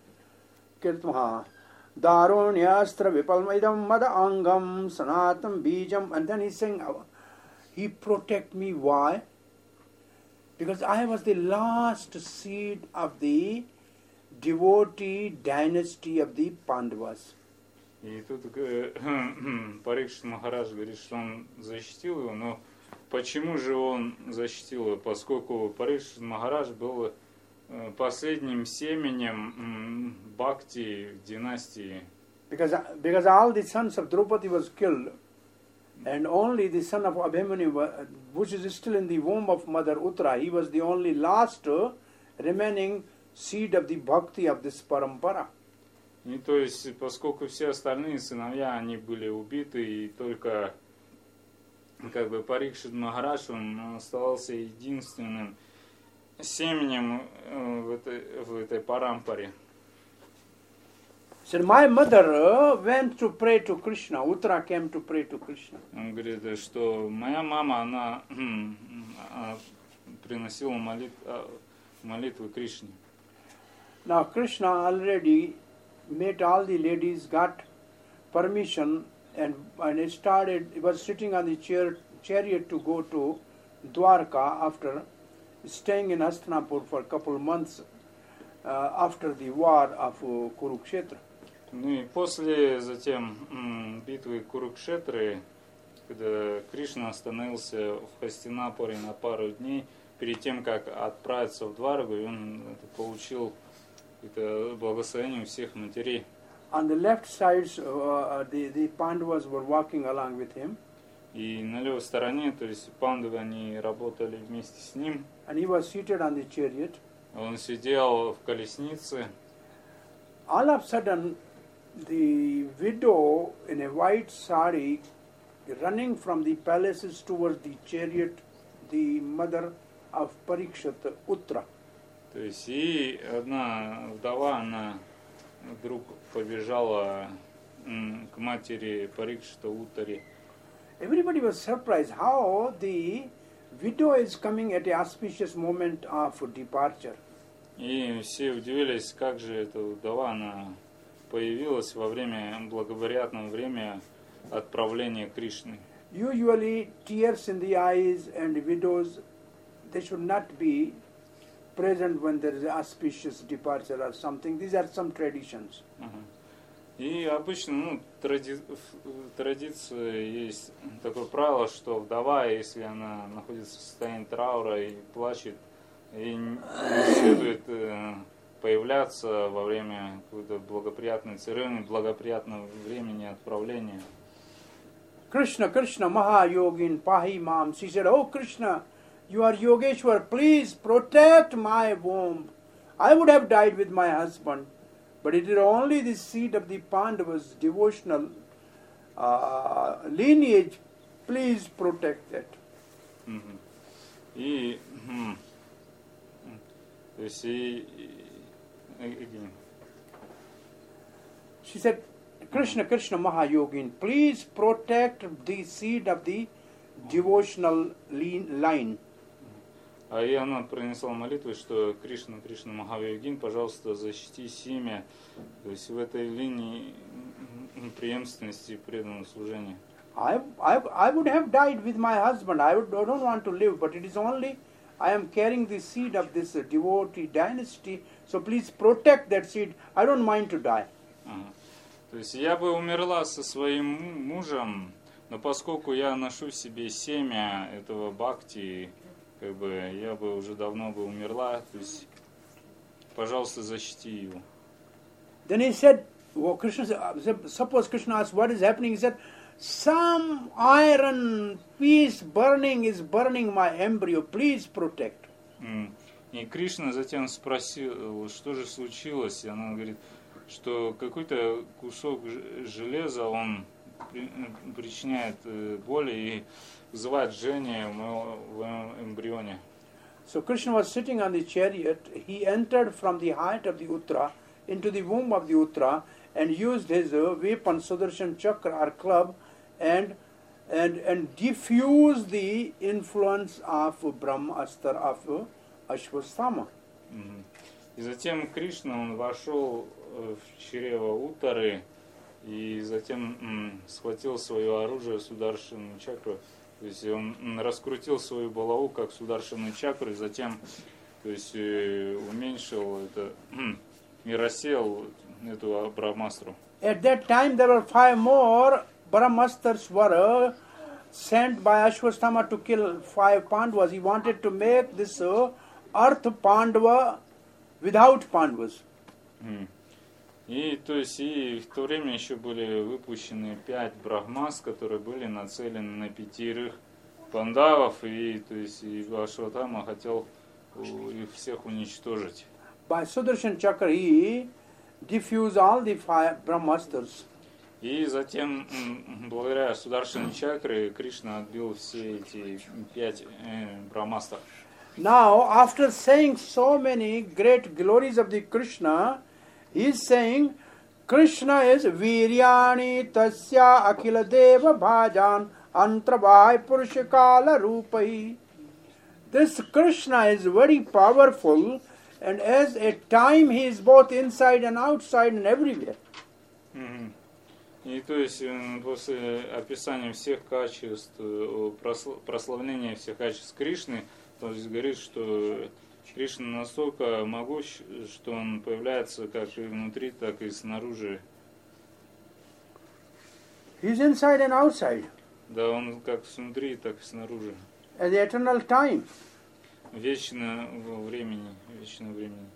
Darunyastra vipalmaidam mada angam sanatam bijam, and then he is saying, he protect me, why? Because I was the last seed of the devotee dynasty of the Pandavas. И тут Парикшит Махарадж говорит, что он защитил его, но почему же он защитил его? Поскольку Парикшит Махарадж был последним семенем бхакти в династии. Because, because all the sons of Draupadi was killed, and only the son of Abhimanyu, which is still in the womb of Mother Uttara, he was the only last remaining seed of the bhakti of this parampara. И то есть, поскольку все остальные сыновья, они были убиты, и только как бы Парикшит Махарадж, он оставался единственным семенем в этой, в этой парампаре. So my mother went to pray to Krishna. Uttara came to pray to Krishna. Он говорит, что моя мама, она приносила молит, молитвы Кришне. Now Krishna already met all the ladies, got permission, and and started. He was sitting on the chair, chariot to go to Dwarka after staying in Hastinapur for a couple of months uh, after the war of uh, Kurukshetra. Ну и после затем м, битвы Курукшетры, когда Кришна остановился в Хастинапуре на пару дней перед тем, как отправиться в Дваргу, и он это, получил это благословение у всех матерей. On the left side, uh, the, the Pandavas were walking along with him. И на левой стороне, то есть пандавы, они работали вместе с ним. And he was seated on the chariot. Он сидел в колеснице. All of a sudden, the widow in a white sari running from the palaces towards the chariot, the mother of Parikshit, Uttara. То есть и одна вдова, она вдруг побежала м, к матери Парикшита Уттаре. Everybody was surprised how the widow is coming at an auspicious moment of departure. И все удивились, как же эта вдова, она появилась во время, благоприятного время отправления Кришны. Usually tears in the eyes and widows, they should not be present when there is an auspicious departure or something. These are some traditions. Ага. И обычно, ну, тради... в традиции есть такое правило, что вдова, если она находится в состоянии траура и плачет, ей не следует э, появляться во время какой-то благоприятной церемонии, благоприятного времени отправления. Krishna, Krishna, Mahayogin, Pahi Mam. She said, oh Krishna, you are Yogeshwar, please protect my womb. I would have died with my husband, but it is only the seed of the Pandavas, devotional uh, lineage, please protect that. Мгм. И, м, то есть, и, и- и- She said, Krishna, Krishna Mahayogin, please protect the seed of the devotional lean- line. а и она принесла молитву, что Кришна, Кришна Махавайогин, пожалуйста, защити семя, то есть в этой линии м, преемственности преданного служения. I, I, I would have died with my husband. I, would, I don't want to live, but it is only I am carrying the seed of this uh, devotee dynasty. So please protect that seed. I don't mind to die. Ага. То есть я бы умерла со своим му- мужем, но поскольку я ношу в себе семя этого бхакти, как бы я бы уже давно бы умерла, то есть, пожалуйста, защити его. Then he said, well, Krishna, said- suppose Krishna asked what is happening. He said, some iron piece burning is burning my embryo. Please protect. М. И Кришна затем спросил, что же случилось, и она говорит, что какой-то кусок ж- железа, он при- причиняет э, боль и вызывает жжение в моем, в моем эмбрионе. So Krishna was sitting on the chariot. He entered from the height of the Uttara into the womb of the Uttara and used his uh, weapon Sudarshan Chakra or club and and and diffused the influence of Brahmastra of uh, Ashwasthama. Мгм. И затем Кришна, он вошел э, в чрево Уттары и затем м, схватил свое оружие Сударшину чакру. То есть он м, раскрутил свою балаву как Сударшину чакру, и затем, то есть, э, уменьшил это м, и рассеял эту Брахмастру. At that time there were five more Brahmastras were uh, sent by Ashwasthama to kill five Pandavas. He wanted to make this uh, earth Pandava without Pandavas. М. И то есть и в то время еще были выпущены пять брахмас, которые были нацелены на пятерых пандавов, и то есть и Ашватхама хотел у- их всех уничтожить. By Sudarshan Chakra he diffused all the five Brahmastras. И затем, м, благодаря Сударшине чакре, Кришна отбил все эти пять э, брахмастр. Now, after saying so many great glories of the Krishna, he is saying, Krishna is Viryani Tasya Akhila Deva Bhajan Antravai Purushakala Rupai. This Krishna is very powerful, and as a time he is both inside and outside and everywhere. Мгм. И то есть э, после описания всех качеств, э, просл- прославления всех качеств Кришны, то есть говорит, что Кришна настолько могущ, что он появляется как и внутри, так и снаружи. He is inside and outside Да, он как снутри, так и снаружи. at the eternal time. Вечно во времени, вечно времени.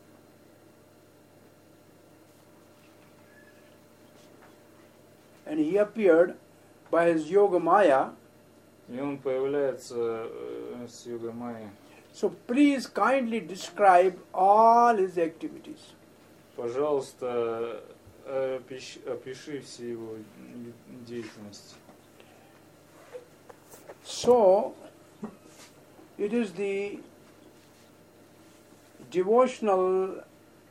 And he appeared by his Yoga Maya. И он появляется э, с Йога Майи. So please kindly describe all his activities. Пожалуйста, опиши, опиши все его деятельности. So it is the devotional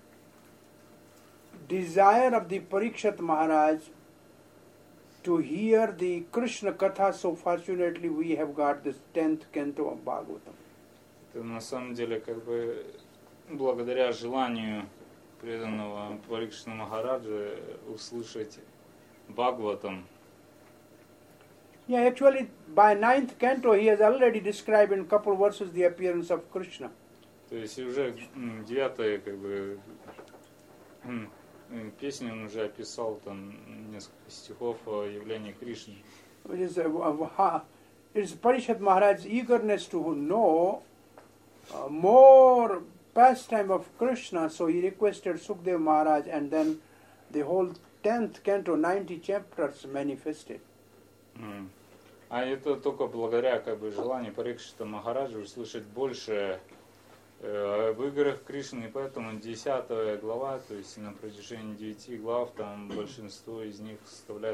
desire of the Parikshat Maharaj to hear the Krishna Katha. So fortunately we have got this tenth canto of Bhagavatam. Это на самом деле как бы благодаря желанию преданного Парикшина Махараджа услышать Бхагаватам. Yeah, actually by ninth canto he has already described in couple verses the appearance of Krishna. То есть уже м, девятая как бы м, м, песню он уже описал там несколько стихов о явлении Кришны. It is, uh, uh, it is Parishat Maharaj's eagerness to know uh, more pastime of Krishna, so he requested Sukdev Maharaj, and then the whole tenth canto, ninety chapters manifested. М. А это только благодаря как бы желанию Парикшита Махараджа услышать больше э, об играх Кришны, и поэтому десятая глава, то есть на протяжении девяти глав, там большинство из них составляет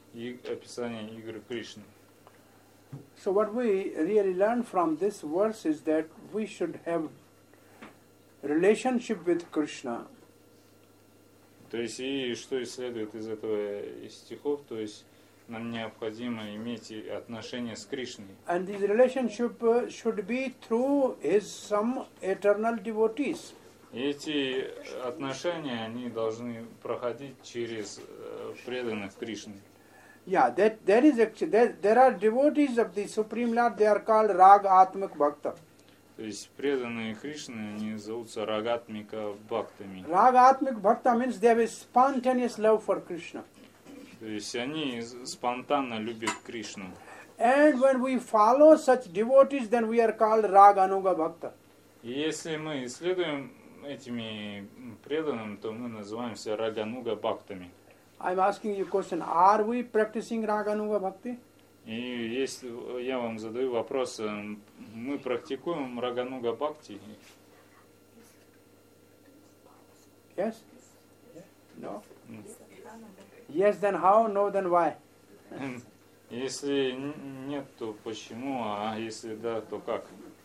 и описание игр Кришны. So what we really learn from this verse is that we should have relationship with Krishna. То есть, и что следует из этого из стихов, то есть нам необходимо иметь и отношения с Кришной. And this relationship uh, should be through his some eternal devotees. И эти отношения, они должны проходить через э, преданных Кришны. Yeah, that there is actually there, there are devotees of the Supreme Lord. They are called Rag Atmak Bhakta. То есть преданные Кришны, они зовутся Рагатмика Бхактами. Rag Atmak Bhakta means they have a spontaneous love for Krishna. То есть они спонтанно любят Кришну. And when we follow such devotees, then we are called Rag Anuga Bhakta. И если мы исследуем этими преданными, то мы называемся Рагануга Бхактами. I'm asking you a question: are we practicing Rag Anuga Bhakti? И если я вам задаю вопрос, мы практикуем Рагануга Бхакти? Yes? No? Yes, then how? No, then why? Если нет, то почему? А если да, то как?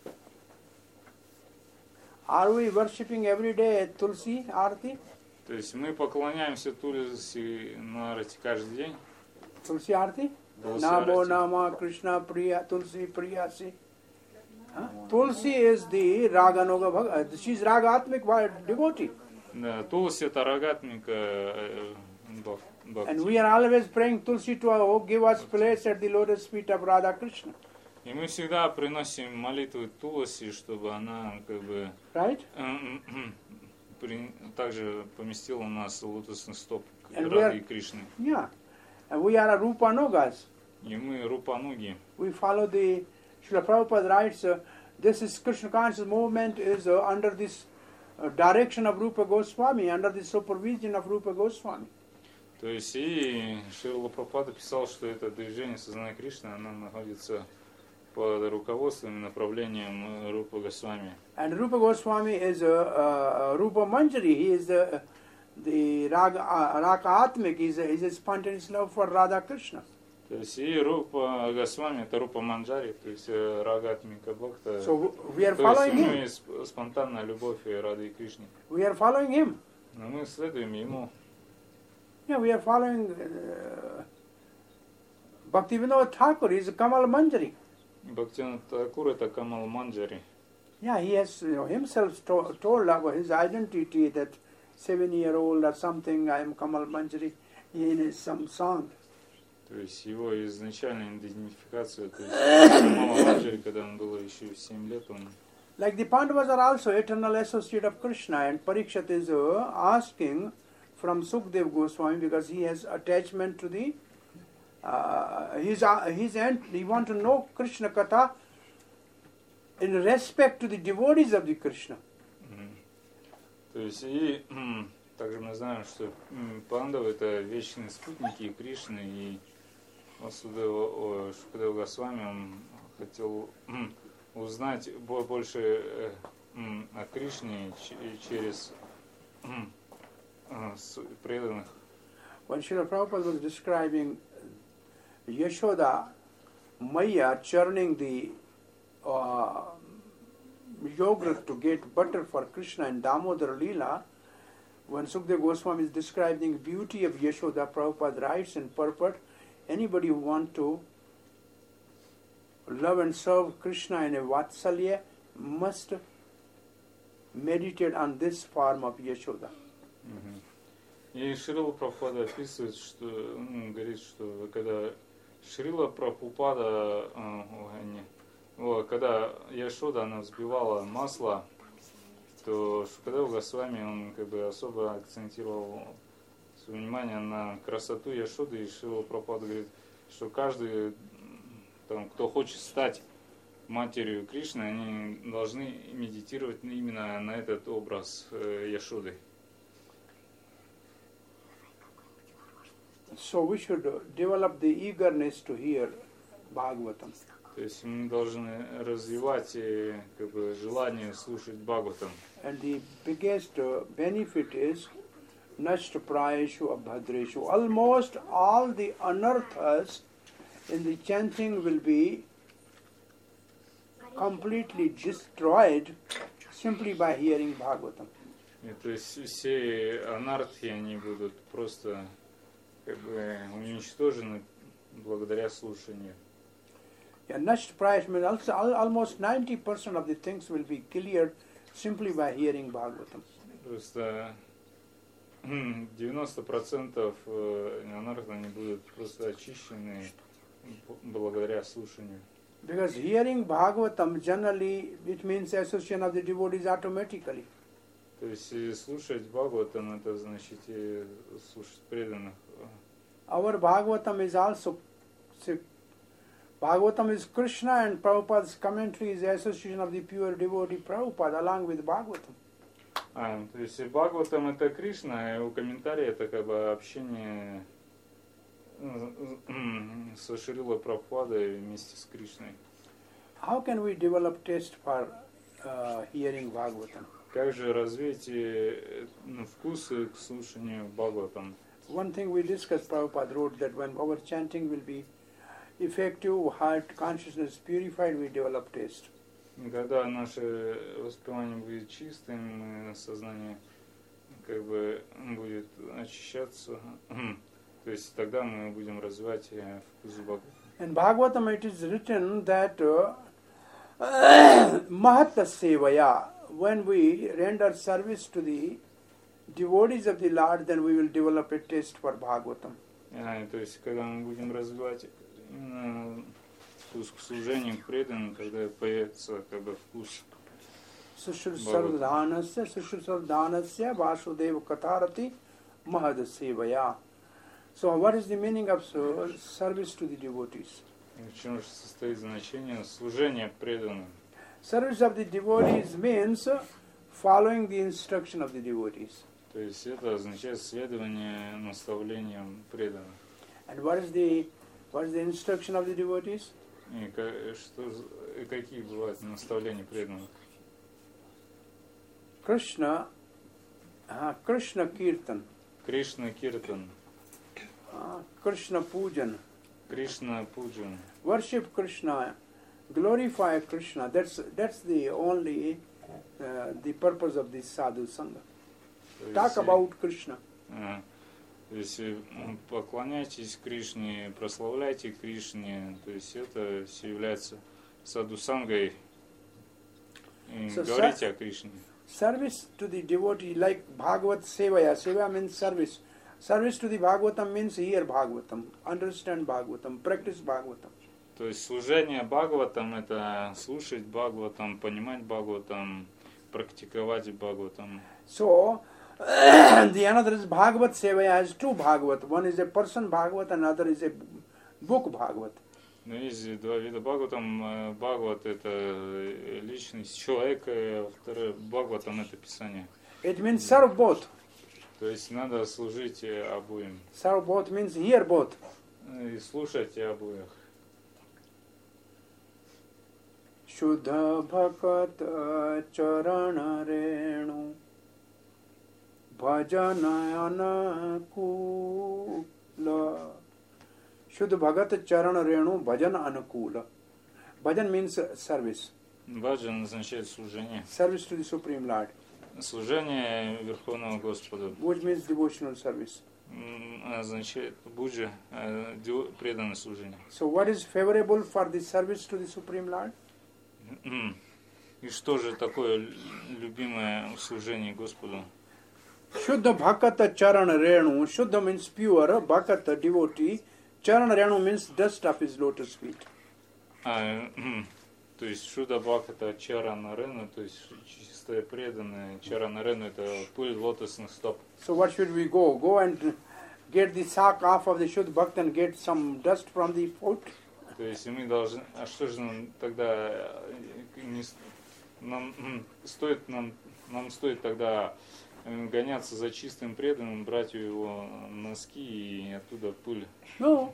Are we worshipping every day Tulsi Arati? То есть мы поклоняемся Тулси на Арати каждый день. Tulsi Arati? Tulsi Namo Arati. Nama Krishna Priya Tulsi Priyasi. Huh? Tulsi is the Raganuga Bhakti. She is Ragatmik devotee. Да, Тулси это Рагатмика э, Бхак- And Бхакти. we are always praying Tulsi to oh, give us place at the lotus feet of Radha Krishna. И мы всегда приносим молитвы Тулси, чтобы она как бы Right? при- также поместила нас в лотосный стоп And we Рады are- и Кришны. Yeah. And we are Rupanugas. И мы Рупануги. We follow the Srila Prabhupada writes, uh, this is Krishna conscious movement is uh, under this uh, direction of Rupa Goswami, under the supervision of Rupa Goswami. То есть и Шрила Прабхупада писал, что это движение сознания Кришны, оно находится под руководством и направлением Рупа Госвами. And Rupa Goswami is uh, uh, Rupa Manjari. He is the, the Raga, uh, Raka Atmik. He is a, he is a spontaneous love for Radha Krishna. То есть и Рупа Госвами, это Рупа Манджари, то есть э, Рагатмика Бхакта. So we are То есть following у него him. есть спонтанная любовь и Рады и Кришны. We are following him. Но мы следуем ему. Yeah, we are following uh, Bhaktivinoda Thakur. He is a Kamal Manjari. Бхактивинод Такур это Камал Манджари. Yeah, he has you know, himself to- told about his identity that seven-year-old or something, I am Kamal Manjari, in his, some song. То есть его изначальная идентификация, то есть Камал Манджари, когда он был еще семь лет, он Like the Pandavas are also eternal associate of Krishna, and Parikshat is uh, asking from Sukdev Goswami because he has attachment to the, uh, he's, uh, he's ent- he want to know Krishna Katha in respect to the devotees of the Krishna. Мгм. То есть и м, также мы знаем, что м, пандавы это вечные спутники Кришны, и Васудева, о, Шукадева Госвами, он хотел м, узнать бо- больше э, м, о Кришне ч- через м, э, с- преданных. When Srila Prabhupada was describing Yashoda Maya churning the uh, yogurt to get butter for Krishna in Damodar Leela, when Sukdev Goswami is describing beauty of Yashoda, Prabhupada writes in purport, anybody who want to love and serve Krishna in a Vatsalya must meditate on this form of Yashoda. Мгм. И Шрила Прабхупада описывает, что он говорит, что когда Шрила Прабхупада, э, ой, не, о, когда Яшода она взбивала масло, то Шукадева Госвами он как бы особо акцентировал свое внимание на красоту Яшоды, и Шрила Прабхупада говорит, что каждый, там, кто хочет стать матерью Кришны, они должны медитировать именно на этот образ э, Яшоды. So we should uh, develop the eagerness to hear Bhagavatam. То есть мы должны развивать э, как бы, желание слушать Бхагаватам. And the biggest uh, benefit is Nashta prayeshu abhadreshu. Almost all the anarthas in the chanting will be completely destroyed simply by hearing Bhagavatam. И, то есть все анархи, они будут просто как бы уничтожены благодаря слушанию. Yeah, Nashta prayesh means also, al- almost ninety percent of the things will be cleared simply by hearing Bhagavatam. Просто девяносто процентов анархов, они будут просто очищены благодаря слушанию. Because hearing Bhagavatam generally, it means association of the devotees automatically. То есть и слушать Бхагаватам, это значит и слушать преданных. Our Bhagavatam is also, see, Bhagavatam is Krishna and Prabhupada's commentary is the association of the pure devotee Prabhupada along with Bhagavatam. А, то есть Бхагаватам это Кришна, и у комментария это как бы общение со Шрилой Прабхупадой вместе с Кришной. How can we develop taste for uh, hearing Bhagavatam? Как же развить э, ну, вкусы к слушанию Бхагаватам? One thing we discussed, Prabhupada wrote that when our chanting will be effective, heart consciousness purified, we develop taste. Когда наше восприятие будет чистым, сознание как бы будет очищаться, то есть тогда мы будем развивать вкус Бхагаватам. In Bhagavatam it is written that uh, Mahatma Sevaya, when we render service to the devotees of the Lord, then we will develop a taste for Bhagavatam. А, то есть когда мы будем развивать именно вкус к служению, к преданным, когда появится как бы вкус. Sushrutsardhanasya Sushrutsardhanasya Vasudeva Katharati Mahad Sevaya. So what is the meaning of service to the devotees? В чем же состоит значение служения преданным? Service of the devotees means following the instruction of the devotees. То есть это означает следование наставлениям преданных. And what is the what is the instruction of the devotees? И, ка- что, ж- и какие бывают наставления преданных? Krishna, uh, Krishna Kirtan, Кришна Киртан, uh, Krishna Pujan, Кришна Пуджан. worship Krishna, glorify Krishna. That's that's the only uh, the purpose of this sadhu sangha. То есть, Talk about Krishna. а, то есть э, м, поклоняйтесь Кришне, прославляйте Кришне, то есть это все является садхусангой, и So, говорите sa- о Кришне. Service to the devotee, like Bhagavat Sevaya. Seva means service. Service to the Bhagavatam means hear Bhagavatam, understand Bhagavatam, practice Bhagavatam. То есть служение Бхагаватам это слушать Бхагаватам, понимать Бхагаватам, практиковать Бхагаватам. So, the another is Bhagavat Sevaya has two Bhagavat. One is a person Bhagavat, another is a book Bhagavat. Но есть два вида Бхагаватам. Бхагават это личность человека, а второй Бхагаватам это Писание. It means serve both. То есть надо служить обоим Serve both means hear both. и слушать обоих. Shuddha Bhakata Charana Renu Bhajanayana Kula. Shuddha Bhagata Charana Renu Bhajana Anukula. Bhajan means service. Баджан означает служение. Service to the Supreme Lord. Служение Верховного Господа. Which means devotional service. М, означает буджа, э, ди- преданное служение. So what is favorable for the service to the Supreme Lord? М. И что же такое л- любимое служение Господу? Shuddha Bhakata Charana Renu. Shuddha means pure, Bhakata devotee. Charana Renu means dust of his lotus feet. А, м, то есть Шуда Бхак это Чарана Рену, то есть чистое преданное. Чарана Рену это пыль лотосных стоп. So what should we go? Go and get the sack off of the Shuddha Bhakt and get some dust from the foot? То есть мы должны, а что же нам тогда э, не, с- нам м, стоит нам нам стоит тогда э, гоняться за чистым преданным, брать у его носки и оттуда пыль. No.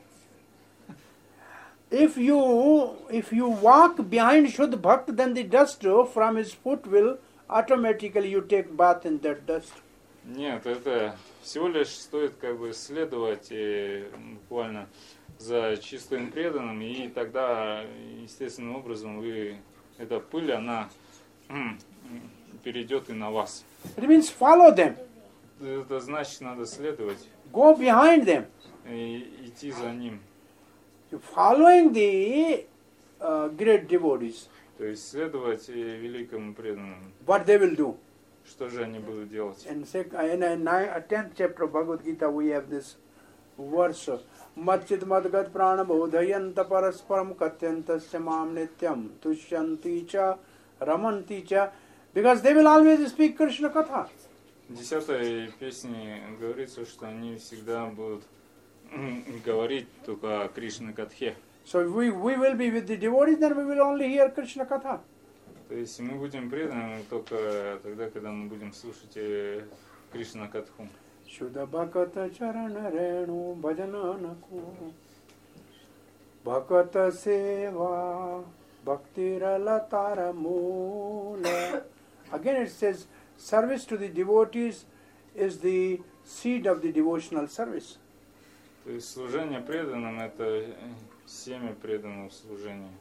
If you if you walk behind Shuddha Bhakt, then the dust from his foot will automatically you take bath in that dust. Нет, это всего лишь стоит как бы следовать э, буквально за чистым преданным, и тогда естественным образом вы, эта пыль, она м, перейдет и на вас. It means follow them, Это значит, надо следовать go behind them. и идти за ним. Following the uh, great devotees, То есть следовать э, великому преданному. what they will do. Что же они будут делать? In sec- in a ni- a tenth chapter of Bhagavad Gita, we have this verse: "Matchit madgat prana bodhayanta parasparam katyantasya mam nityam tushyanti cha ramanti cha," because they will always speak Krishna Katha. В десятой песне говорится, что они всегда будут м, говорить только о Кришна Катхе. So if we, we will be with the devotees, then we will only hear Krishna Katha. То есть мы будем преданы только тогда, когда мы будем слушать э, Кришна Катху. Shuddha bhakata charana renu bhajananaku bhakata seva bhaktirala mula. Again it says, service to the devotees is the seed of the devotional service. То есть служение преданным — это семя преданного служения.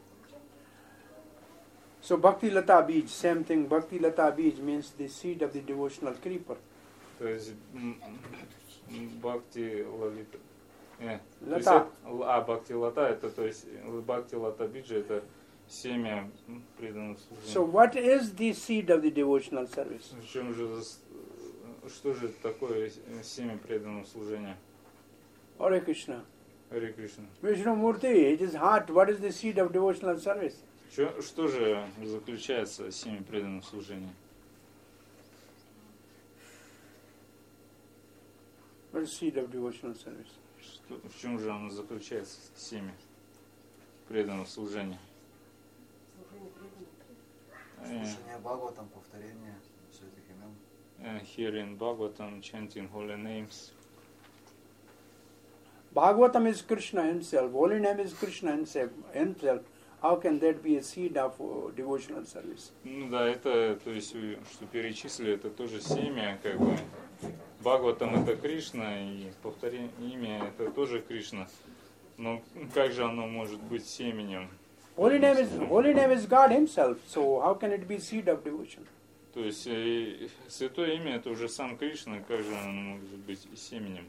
So Bhakti Lata Bij, same thing, Bhakti Lata Bij means the seed of the devotional creeper. То есть м, м, Бхакти Лалита. э, то есть Лата. это- А, Бхакти Лата, это то есть Бхакти Лата Биджа, это семя м, преданного служения. So what is the seed of the devotional service? В чем же, зас- что же это такое семя преданного служения? Hare Krishna. Харе Кришна. Vishnu Murti, it is heart. What is the seed of devotional service? Чё- Что же заключается в семя преданного служения? What is seed of devotional service? Что- в чем же оно заключается, семя преданного служения? Э, Слушание Бхагаватам, повторение святых имен. э, Hearing Bhagavatam, chanting holy names. Bhagavatam is Krishna himself. Holy name is Krishna himself. himself. How can that be a seed of uh, devotional service? Ну да, это, то есть, вы, что перечислили, это тоже семя, как бы. Бхагаватам — это Кришна, и повторение имя — это тоже Кришна. Но как же оно может быть семенем? Holy name is holy name is God himself. So how can it be seed of devotion? То есть э, святое имя — это уже сам Кришна, как же оно может быть и семенем?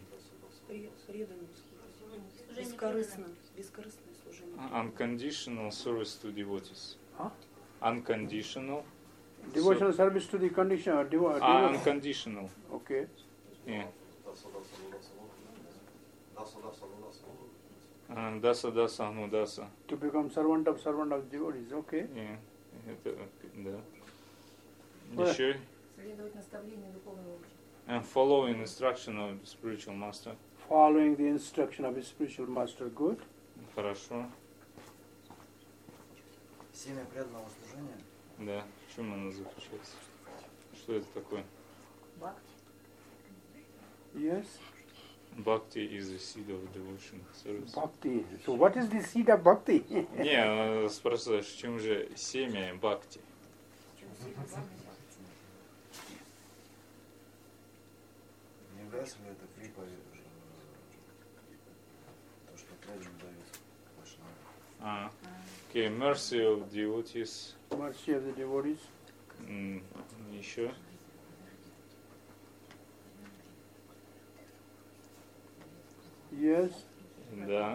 Бескорыстно, бескорыстное служение. Unconditional service to devotees. Huh? Unconditional. Devotional service to the condition. Uh, devo- А, devo- unconditional. okay. Yeah. А, Даса, даса, ану, даса. To become servant of servant of devotees. Okay. Yeah. Это, да. Ой. Еще. Следовать наставлению духовного учителя. And following instruction of the spiritual master. Following the instruction of his spiritual master. Good. Хорошо. Семя преданного служения. Да. В чем оно заключается? Что это такое? Yes. Bhakti is the seed of devotion service. Bhakti. So what is the seed of bhakti? Не, спрашиваешь, в чем же семя бхакти? Не является ли это крипой, э, то, что преданным дают Вашна? А, okay, mercy of devotees. Mercy of the devotees. М, Еще. Yes. Да.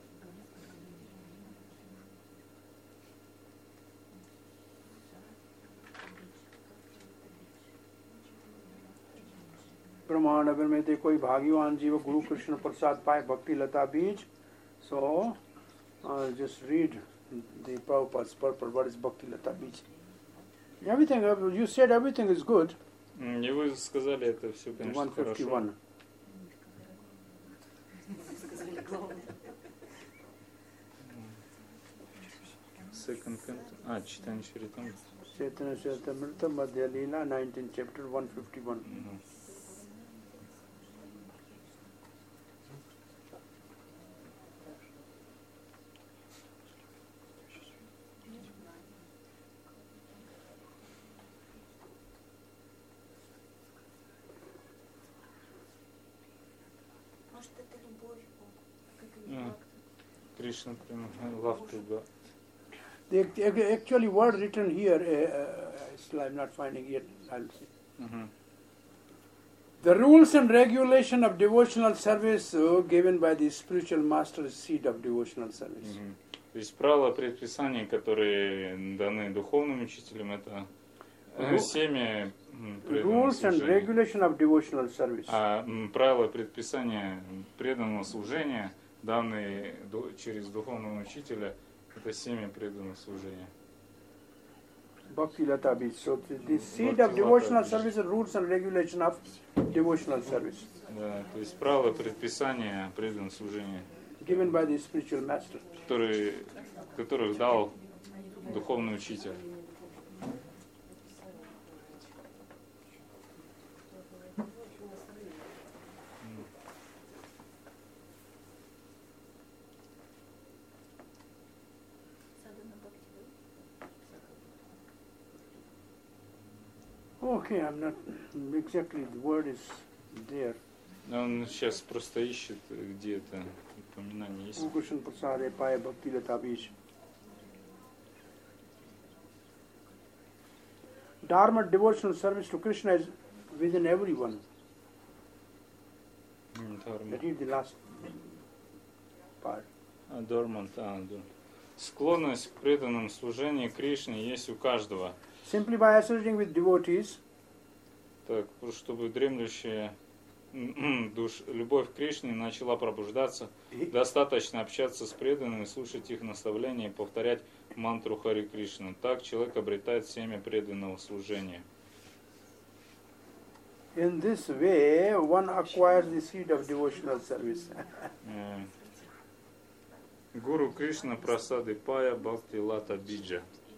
ब्रह्मांड अगर में ते कोई भाग्यवान जीव गुरु कृष्ण प्रसाद पाए भक्ति लता बीज so uh, just read the Prabhupada's purport. What is bhakti lata beej? Everything you said, everything is good. М, И вы сказали, это все, конечно, one хорошо. fifty-one. Second canto. А, читание Чаритамрит. Chaitanya Charitamrita Madhya Leela, nineteenth chapter, one fifty-one. Мгм. Krishna Prema, love to God. The ac- actually word written here, uh, uh, still I'm not finding it. I'll see. Мгм. The rules and regulation of devotional service uh, given by the spiritual master is seed of devotional service. Мгм. То есть правила предписания, которые даны духовным учителям, это э, Ру- семя м, преданного Rules and служения. regulation of devotional service. А м, правила предписания преданного служения, данные ду- через духовного учителя, это семя преданного служения. Bhakti Lata Beach. So the, the seed Bhakti of devotional Lata Beach. service and rules and regulation of devotional service Да, то есть правила предписания преданного служения, given by the spiritual master. которые, которых дал духовный учитель. Okay, I'm not exactly, the word is there. Он сейчас просто ищет, где это упоминание есть. Krishna Prasade Paya Bhakti Lata Beach. Dharma devotional service to Krishna is within everyone. М, Дharma. That is the last part. А, Дормант, а, да. Склонность к преданному служению Кришне есть у каждого. Simply by associating with devotees, Так, чтобы дремлющая м, душ, любовь к Кришне начала пробуждаться, he, достаточно общаться с преданными, слушать их наставления и повторять мантру Хари Кришна. Так человек обретает семя преданного служения. in this way, one acquires the seed of devotional service. Э, Гуру Кришна Прасады Пая Бхакти Лата Биджа.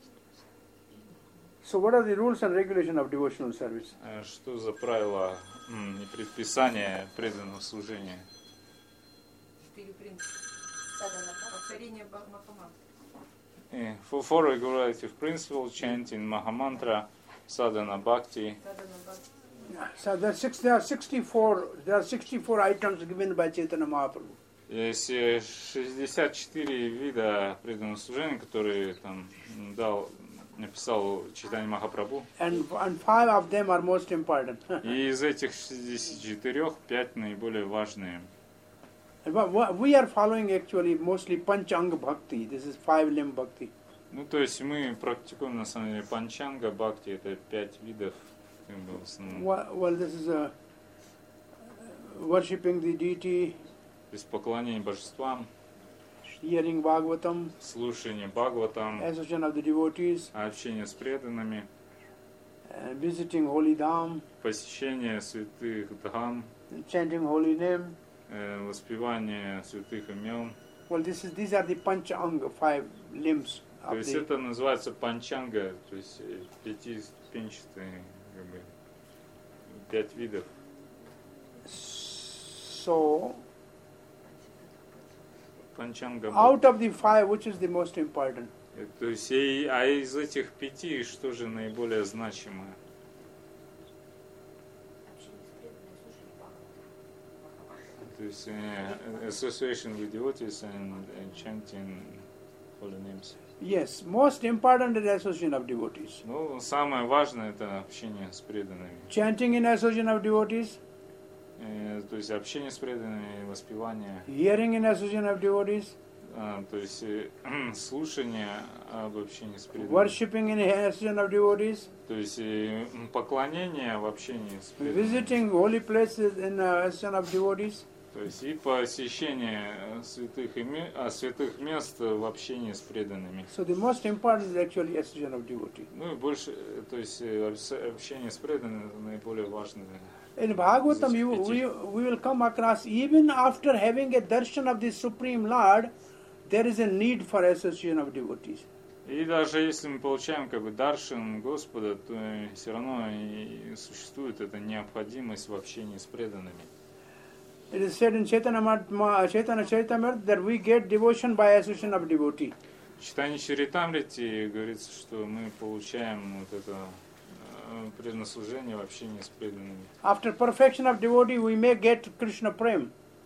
So, what are the rules and regulation of devotional service? Э, Что за правила м, и предписания преданного служения? Четыре принципа. Садана, повторение Махамантры. Eh, For, for regulative principle, chanting Mahamantra, sadhana bhakti. Садана Бхакти. So, there are, six, there are sixty-four. There are sixty-four items given by Chaitanya Mahaprabhu. Есть э, шестьдесят четыре вида преданного служения, которые там м, дал, написал Чайтанья Махапрабху. And, and five of them are most important. И из этих шестидесяти четырёх пять наиболее важные. And what- what- we are following actually mostly Panchanga Bhakti. This is five limb Bhakti. Ну, то есть мы практикуем на самом деле панчанга бхакти, это пять видов, как бы, в основном. Well, well, this is uh, worshipping the deity, То есть поклонение божествам, hearing Bhagavatam, слушание Бхагаватам, association of the devotees, общение с преданными, uh, visiting holy dham, посещение святых дхам, chanting holy name. э, воспевание святых имен. Well, this is these are the Panchanga, five limbs То of есть the. это называется панчанга, то есть э, пятиступенчатые, как бы, пять видов. So, Панчанга out бхакти. of the five, which is the most important? Э, То есть, и- а из этих пяти, что же наиболее значимое? То есть, э, association with devotees and, and chanting holy names. Yes, most important is association of devotees. Ну, самое важное это общение с преданными. Chanting in association of devotees, Э, То есть общение с преданными, воспевание, hearing in association of devotees, а, то есть э, слушание об общении с преданными. worshipping in association of devotees, То есть э, м, поклонение в общении с преданными. visiting holy places in uh, association of devotees, То есть и посещение э, святых, име- а, святых мест в общении с преданными. so the most important is actually association of devotees. Ну и больше, э, то есть э, обс- общение с преданными это наиболее важное. In Bhagavatam, you, we, we will come across, even after having a darshan of the Supreme Lord, there is a need for association of devotees. И даже если мы получаем как бы даршан Господа, то все равно и существует эта необходимость в общении с преданными. It is said in Chaitanya Mahat- Chaitanya Charitamrita that we get devotion by association of devotee. В читании Чаритамрити говорится, что мы получаем вот это э, преданнослужение в общении с преданными. After perfection of devotee, we may get Krishna Prem.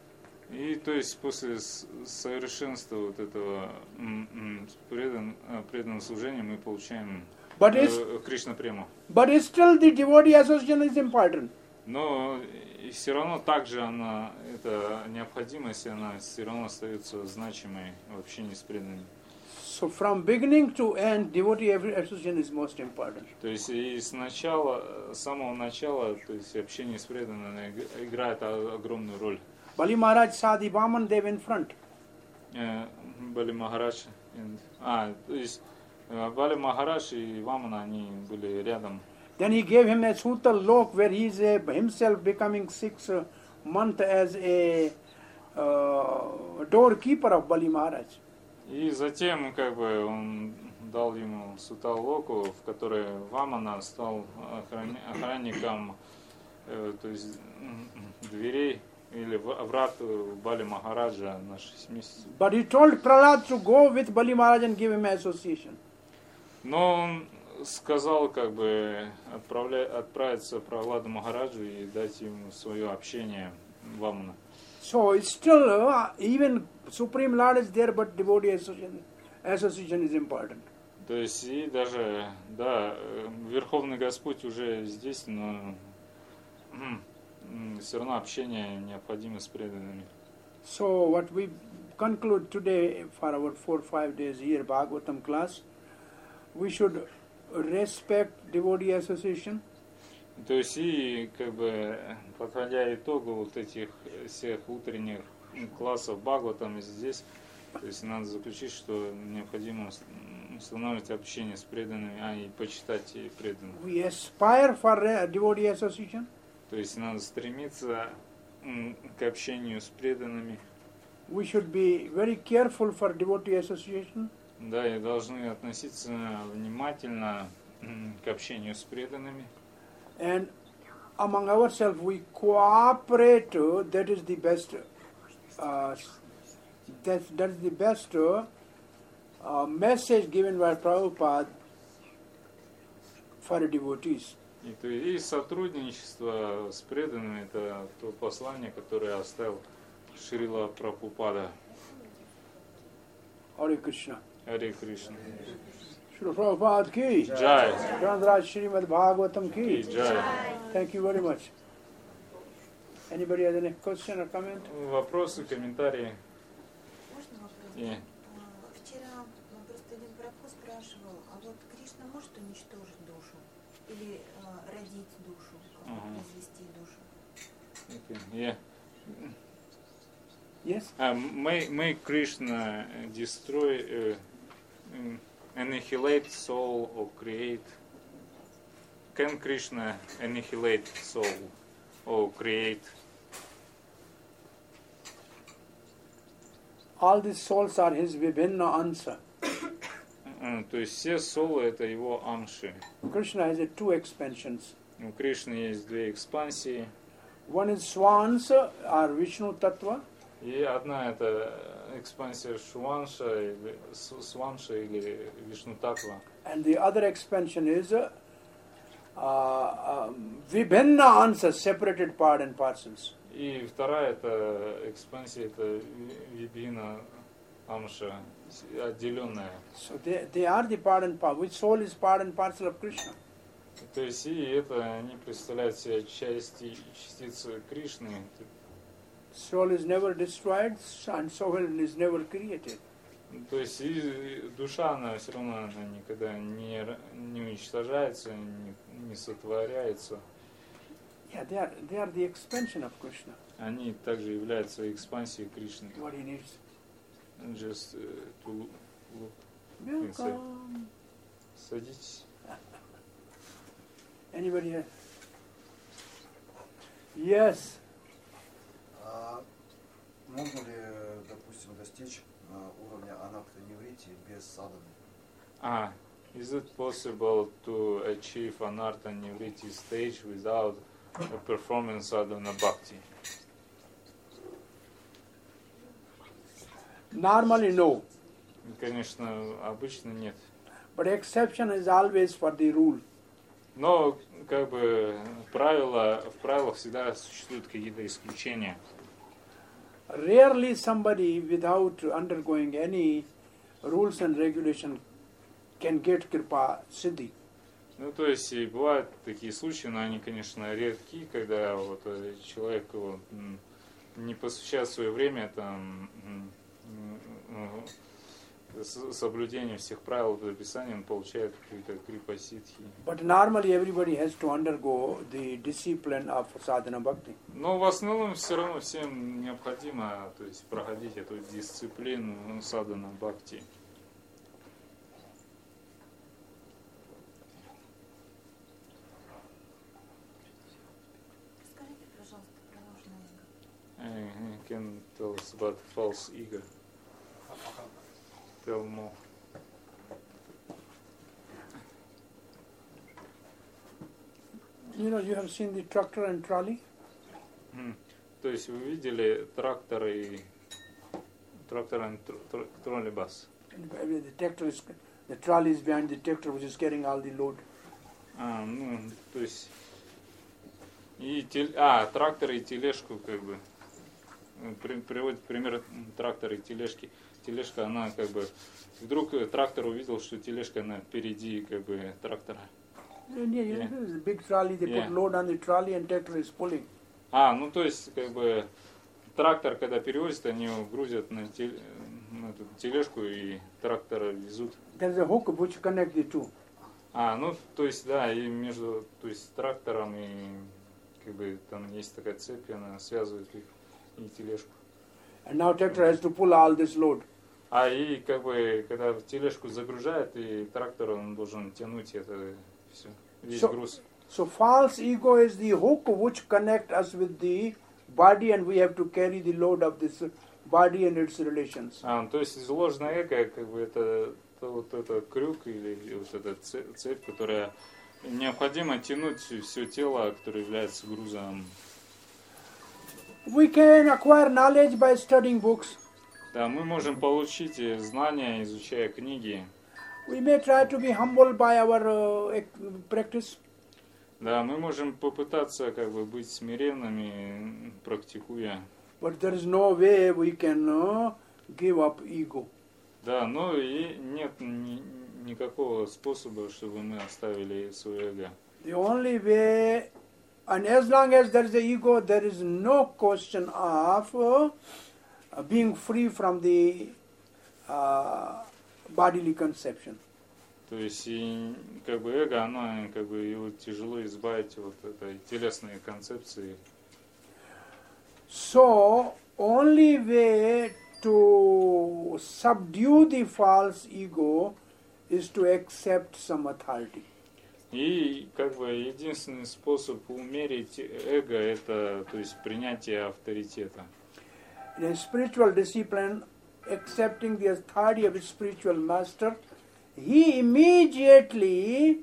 И то есть после с- совершенства вот этого м, м, предан, а, преданного служения мы получаем But it's, э, Кришна прему. but it's still the devotee association is important. Но и все равно также она, эта необходимость, она все равно остается значимой в общении с преданными. So from beginning to end, devotee association is most important. То есть и с начала, с самого начала, то есть общение с преданными иг- играет о- огромную роль. Bali Maharaj saw the Vaman Dev in front. Э, Бали Махарадж, and- а, то есть э, Бали Махарадж и Вамана, они были рядом. Then he gave him a Sutal Lok where he is a, himself becoming six uh, month as a uh, doorkeeper of Bali Maharaj. И затем, как бы, он дал ему Суталоку, в которой Вамана стал охрани- охранником, э, то есть м, дверей или в- врат Бали Махараджа на шесть месяцев. But he told Prahlad to go with Bali Maharaj and give him association. Но он сказал, как бы, отправля- отправиться Прахладу Махараджу и дать ему свое общение Вамана. So it's still, uh, even Supreme Lord is there, but devotee association, association is important. То есть и даже, да, э, Верховный Господь уже здесь, но все равно общение необходимо с преданными. So what we conclude today for our four five days here Bhagavatam class, we should respect devotee association. То есть и, как бы, подходя итогу вот этих всех утренних классов Бхагаватам здесь, то есть надо заключить, что необходимо устанавливать общение с преданными, а и почитать и преданных. We aspire for uh, devotee association. То есть надо стремиться м, к общению с преданными, We should be very careful for devotee association. да, и должны относиться внимательно м, к общению с преданными. And among ourselves we cooperate, uh, that is the best, uh, that, that is the best uh, uh, message given by Prabhupada for devotees. И, то, и сотрудничество с преданными — это то послание, которое оставил Шрила Прабхупада. Hare Krishna. Харе Кришна. Srila Prabhupada ki. Джай. Grandraj Srimad Bhagavatam И ki. Джай. Thank you very much. Anybody has any question or comment? Вопросы, комментарии? Можно вопрос? И, А, Вчера ну, просто один Прабху спрашивал, а вот Кришна может уничтожить душу? Или а, родить душу, как бы Ага. произвести душу? yeah. Yes? Uh, may, may Krishna destroy, uh, um, annihilate soul or create? Can Krishna annihilate soul or create? All these souls are his vibhinna ansa. Uh, то есть все солы — это его амши. Krishna has uh, two expansions. У Кришны есть две экспансии. One is Swans or Vishnu Tattva, И одна — это экспансия Шванша или С- Сванша или Вишнутатва. and the other expansion is uh, uh, um, Vibhinna ansa, separated part and parcels. И вторая — это экспансия, это Вибхина Амша, отделенная. So they, they are the part and parcel. Which soul is part and parcel of Krishna? То есть и это они представляют себе части, частицы Кришны. Soul is never destroyed and soul is never created. То есть и душа, она все равно она никогда не, р- не уничтожается, не, не сотворяется. Yeah, they are, they are the expansion of Krishna. Они также являются экспансией Кришны. What he needs. Just uh, to look. Welcome. Садитесь. Anybody else? Yes. А можно ли, допустим, достичь а, уровня анарта-неврити без садханы? Ah, is it possible to achieve anartha nivriti stage without a performance sadhana bhakti? Normally no. Конечно, обычно нет. But exception is always for the rule. Но, как бы, правила, в правилах всегда существуют какие-то исключения. Rarely somebody without undergoing any rules and regulation can get kripa siddhi. Ну, то есть, и бывают такие случаи, но они, конечно, редки, когда вот э, человек вот, м, не посвящает свое время там, м, м, с- соблюдению всех правил Писания, он получает какие-то крипа ситхи. But normally everybody has to undergo the discipline of sadhana bhakti. Но в основном все равно всем необходимо, то есть, проходить эту дисциплину садхана бхакти. Расскажите, пожалуйста, про ложное эго. Uh, can tell us about false ego. Tell more. You know, you have seen the tractor and trolley. М. То есть вы видели трактор и трактор и тр- тр- троллейбус. The tractor is, the trolley is behind the tractor, which is carrying all the load. А, ну, то есть и тел- а, трактор и тележку как бы э, при- приводит пример м, трактора и тележки. Тележка, она как бы вдруг э, трактор увидел, что тележка она впереди как бы трактора. Yeah, yeah, Yeah. There's a big trolley. They Yeah. put load on the trolley, and tractor is pulling. А, ну то есть как бы трактор, когда перевозят, они его грузят на, тел- на эту тележку и трактора везут. There's a hook which connects the two. А, ну, то есть, да, и между, то есть, трактором и, как бы, там есть такая цепь, и она связывает их и тележку. And now tractor has to pull all this load. А и, как бы, когда в тележку загружает, и трактор, он должен тянуть это все, весь So- груз. So false ego is the hook which connect us with the body, and we have to carry the load of this body and its relations. А, то есть, ложное эго, как бы, это, это вот это крюк или вот эта цепь, цепь, которая необходимо тянуть все тело, которое является грузом. We can acquire knowledge by studying books. Да, мы можем получить э, знания, изучая книги. We may try to be humble by our uh, ec- practice. Да, мы можем попытаться как бы быть смиренными, практикуя. But there is no way we can uh, give up ego. Да, но и нет ни- никакого способа, чтобы мы оставили свое эго. The only way, and as long as there is the ego, there is no question of uh, uh, being free from the uh, bodily conception. То есть и как бы эго, оно как бы его тяжело избавить от этой телесной концепции. So, only way to subdue the false ego is to accept some authority. И как бы единственный способ умерить эго это, то есть принятие авторитета. In a spiritual discipline, accepting the authority of a spiritual master, he immediately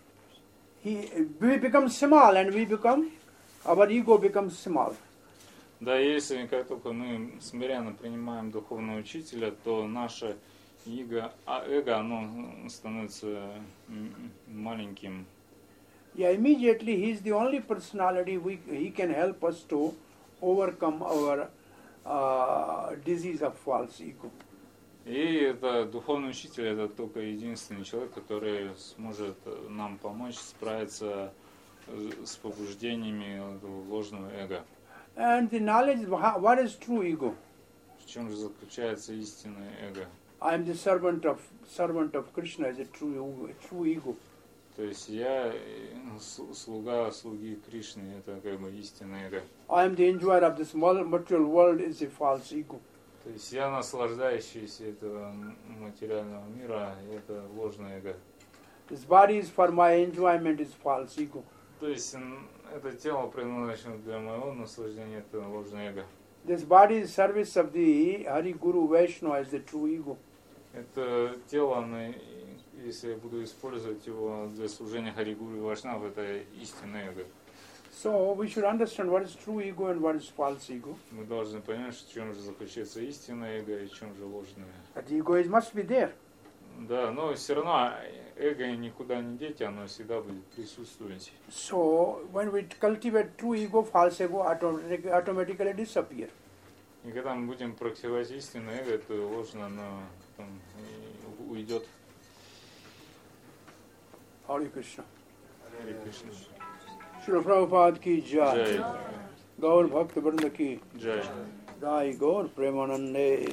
he we become small and we become our ego becomes small. Да, если как только мы смиренно принимаем духовного учителя, то наше эго, а эго оно становится м, маленьким. Yeah, immediately he is the only personality we, he can help us to overcome our uh, disease of false ego. И это духовный учитель, это только единственный человек, который сможет нам помочь справиться с побуждениями ложного эго. And the knowledge, what is true ego? В чем же заключается истинное эго? I am the servant of servant of Krishna is a true ego, a true ego. То есть я э, с- слуга слуги Кришны, это как бы истинное эго. I am the enjoyer of this mul- material world is a false ego. То есть я наслаждающийся этого м- материального мира, и это ложное эго. This body is for my enjoyment is false ego. То есть м, это тело предназначено для моего наслаждения, это ложное эго. This body is service of the Hari Guru Vaishnava is the true ego. Это тело, оно, если я буду использовать его для служения Хари Гуру и Вайшнав, это истинное эго. So we should understand what is true ego and what is false ego. Мы должны понять, в чем же заключается истинное эго и в чем же ложное. But the ego is must be there. Да, но все равно эго никуда не деть, оно всегда будет присутствовать. So when we cultivate true ego, false ego automatic, automatically disappear. И когда мы будем практиковать истинное эго, то ложно, оно там, и уйдет. Hare Krishna. Харе Кришна. Shri Prabhupada ki jai. Джай. Gaur Bhakta Vrinda ki Джай. jai. Gaur Premanande.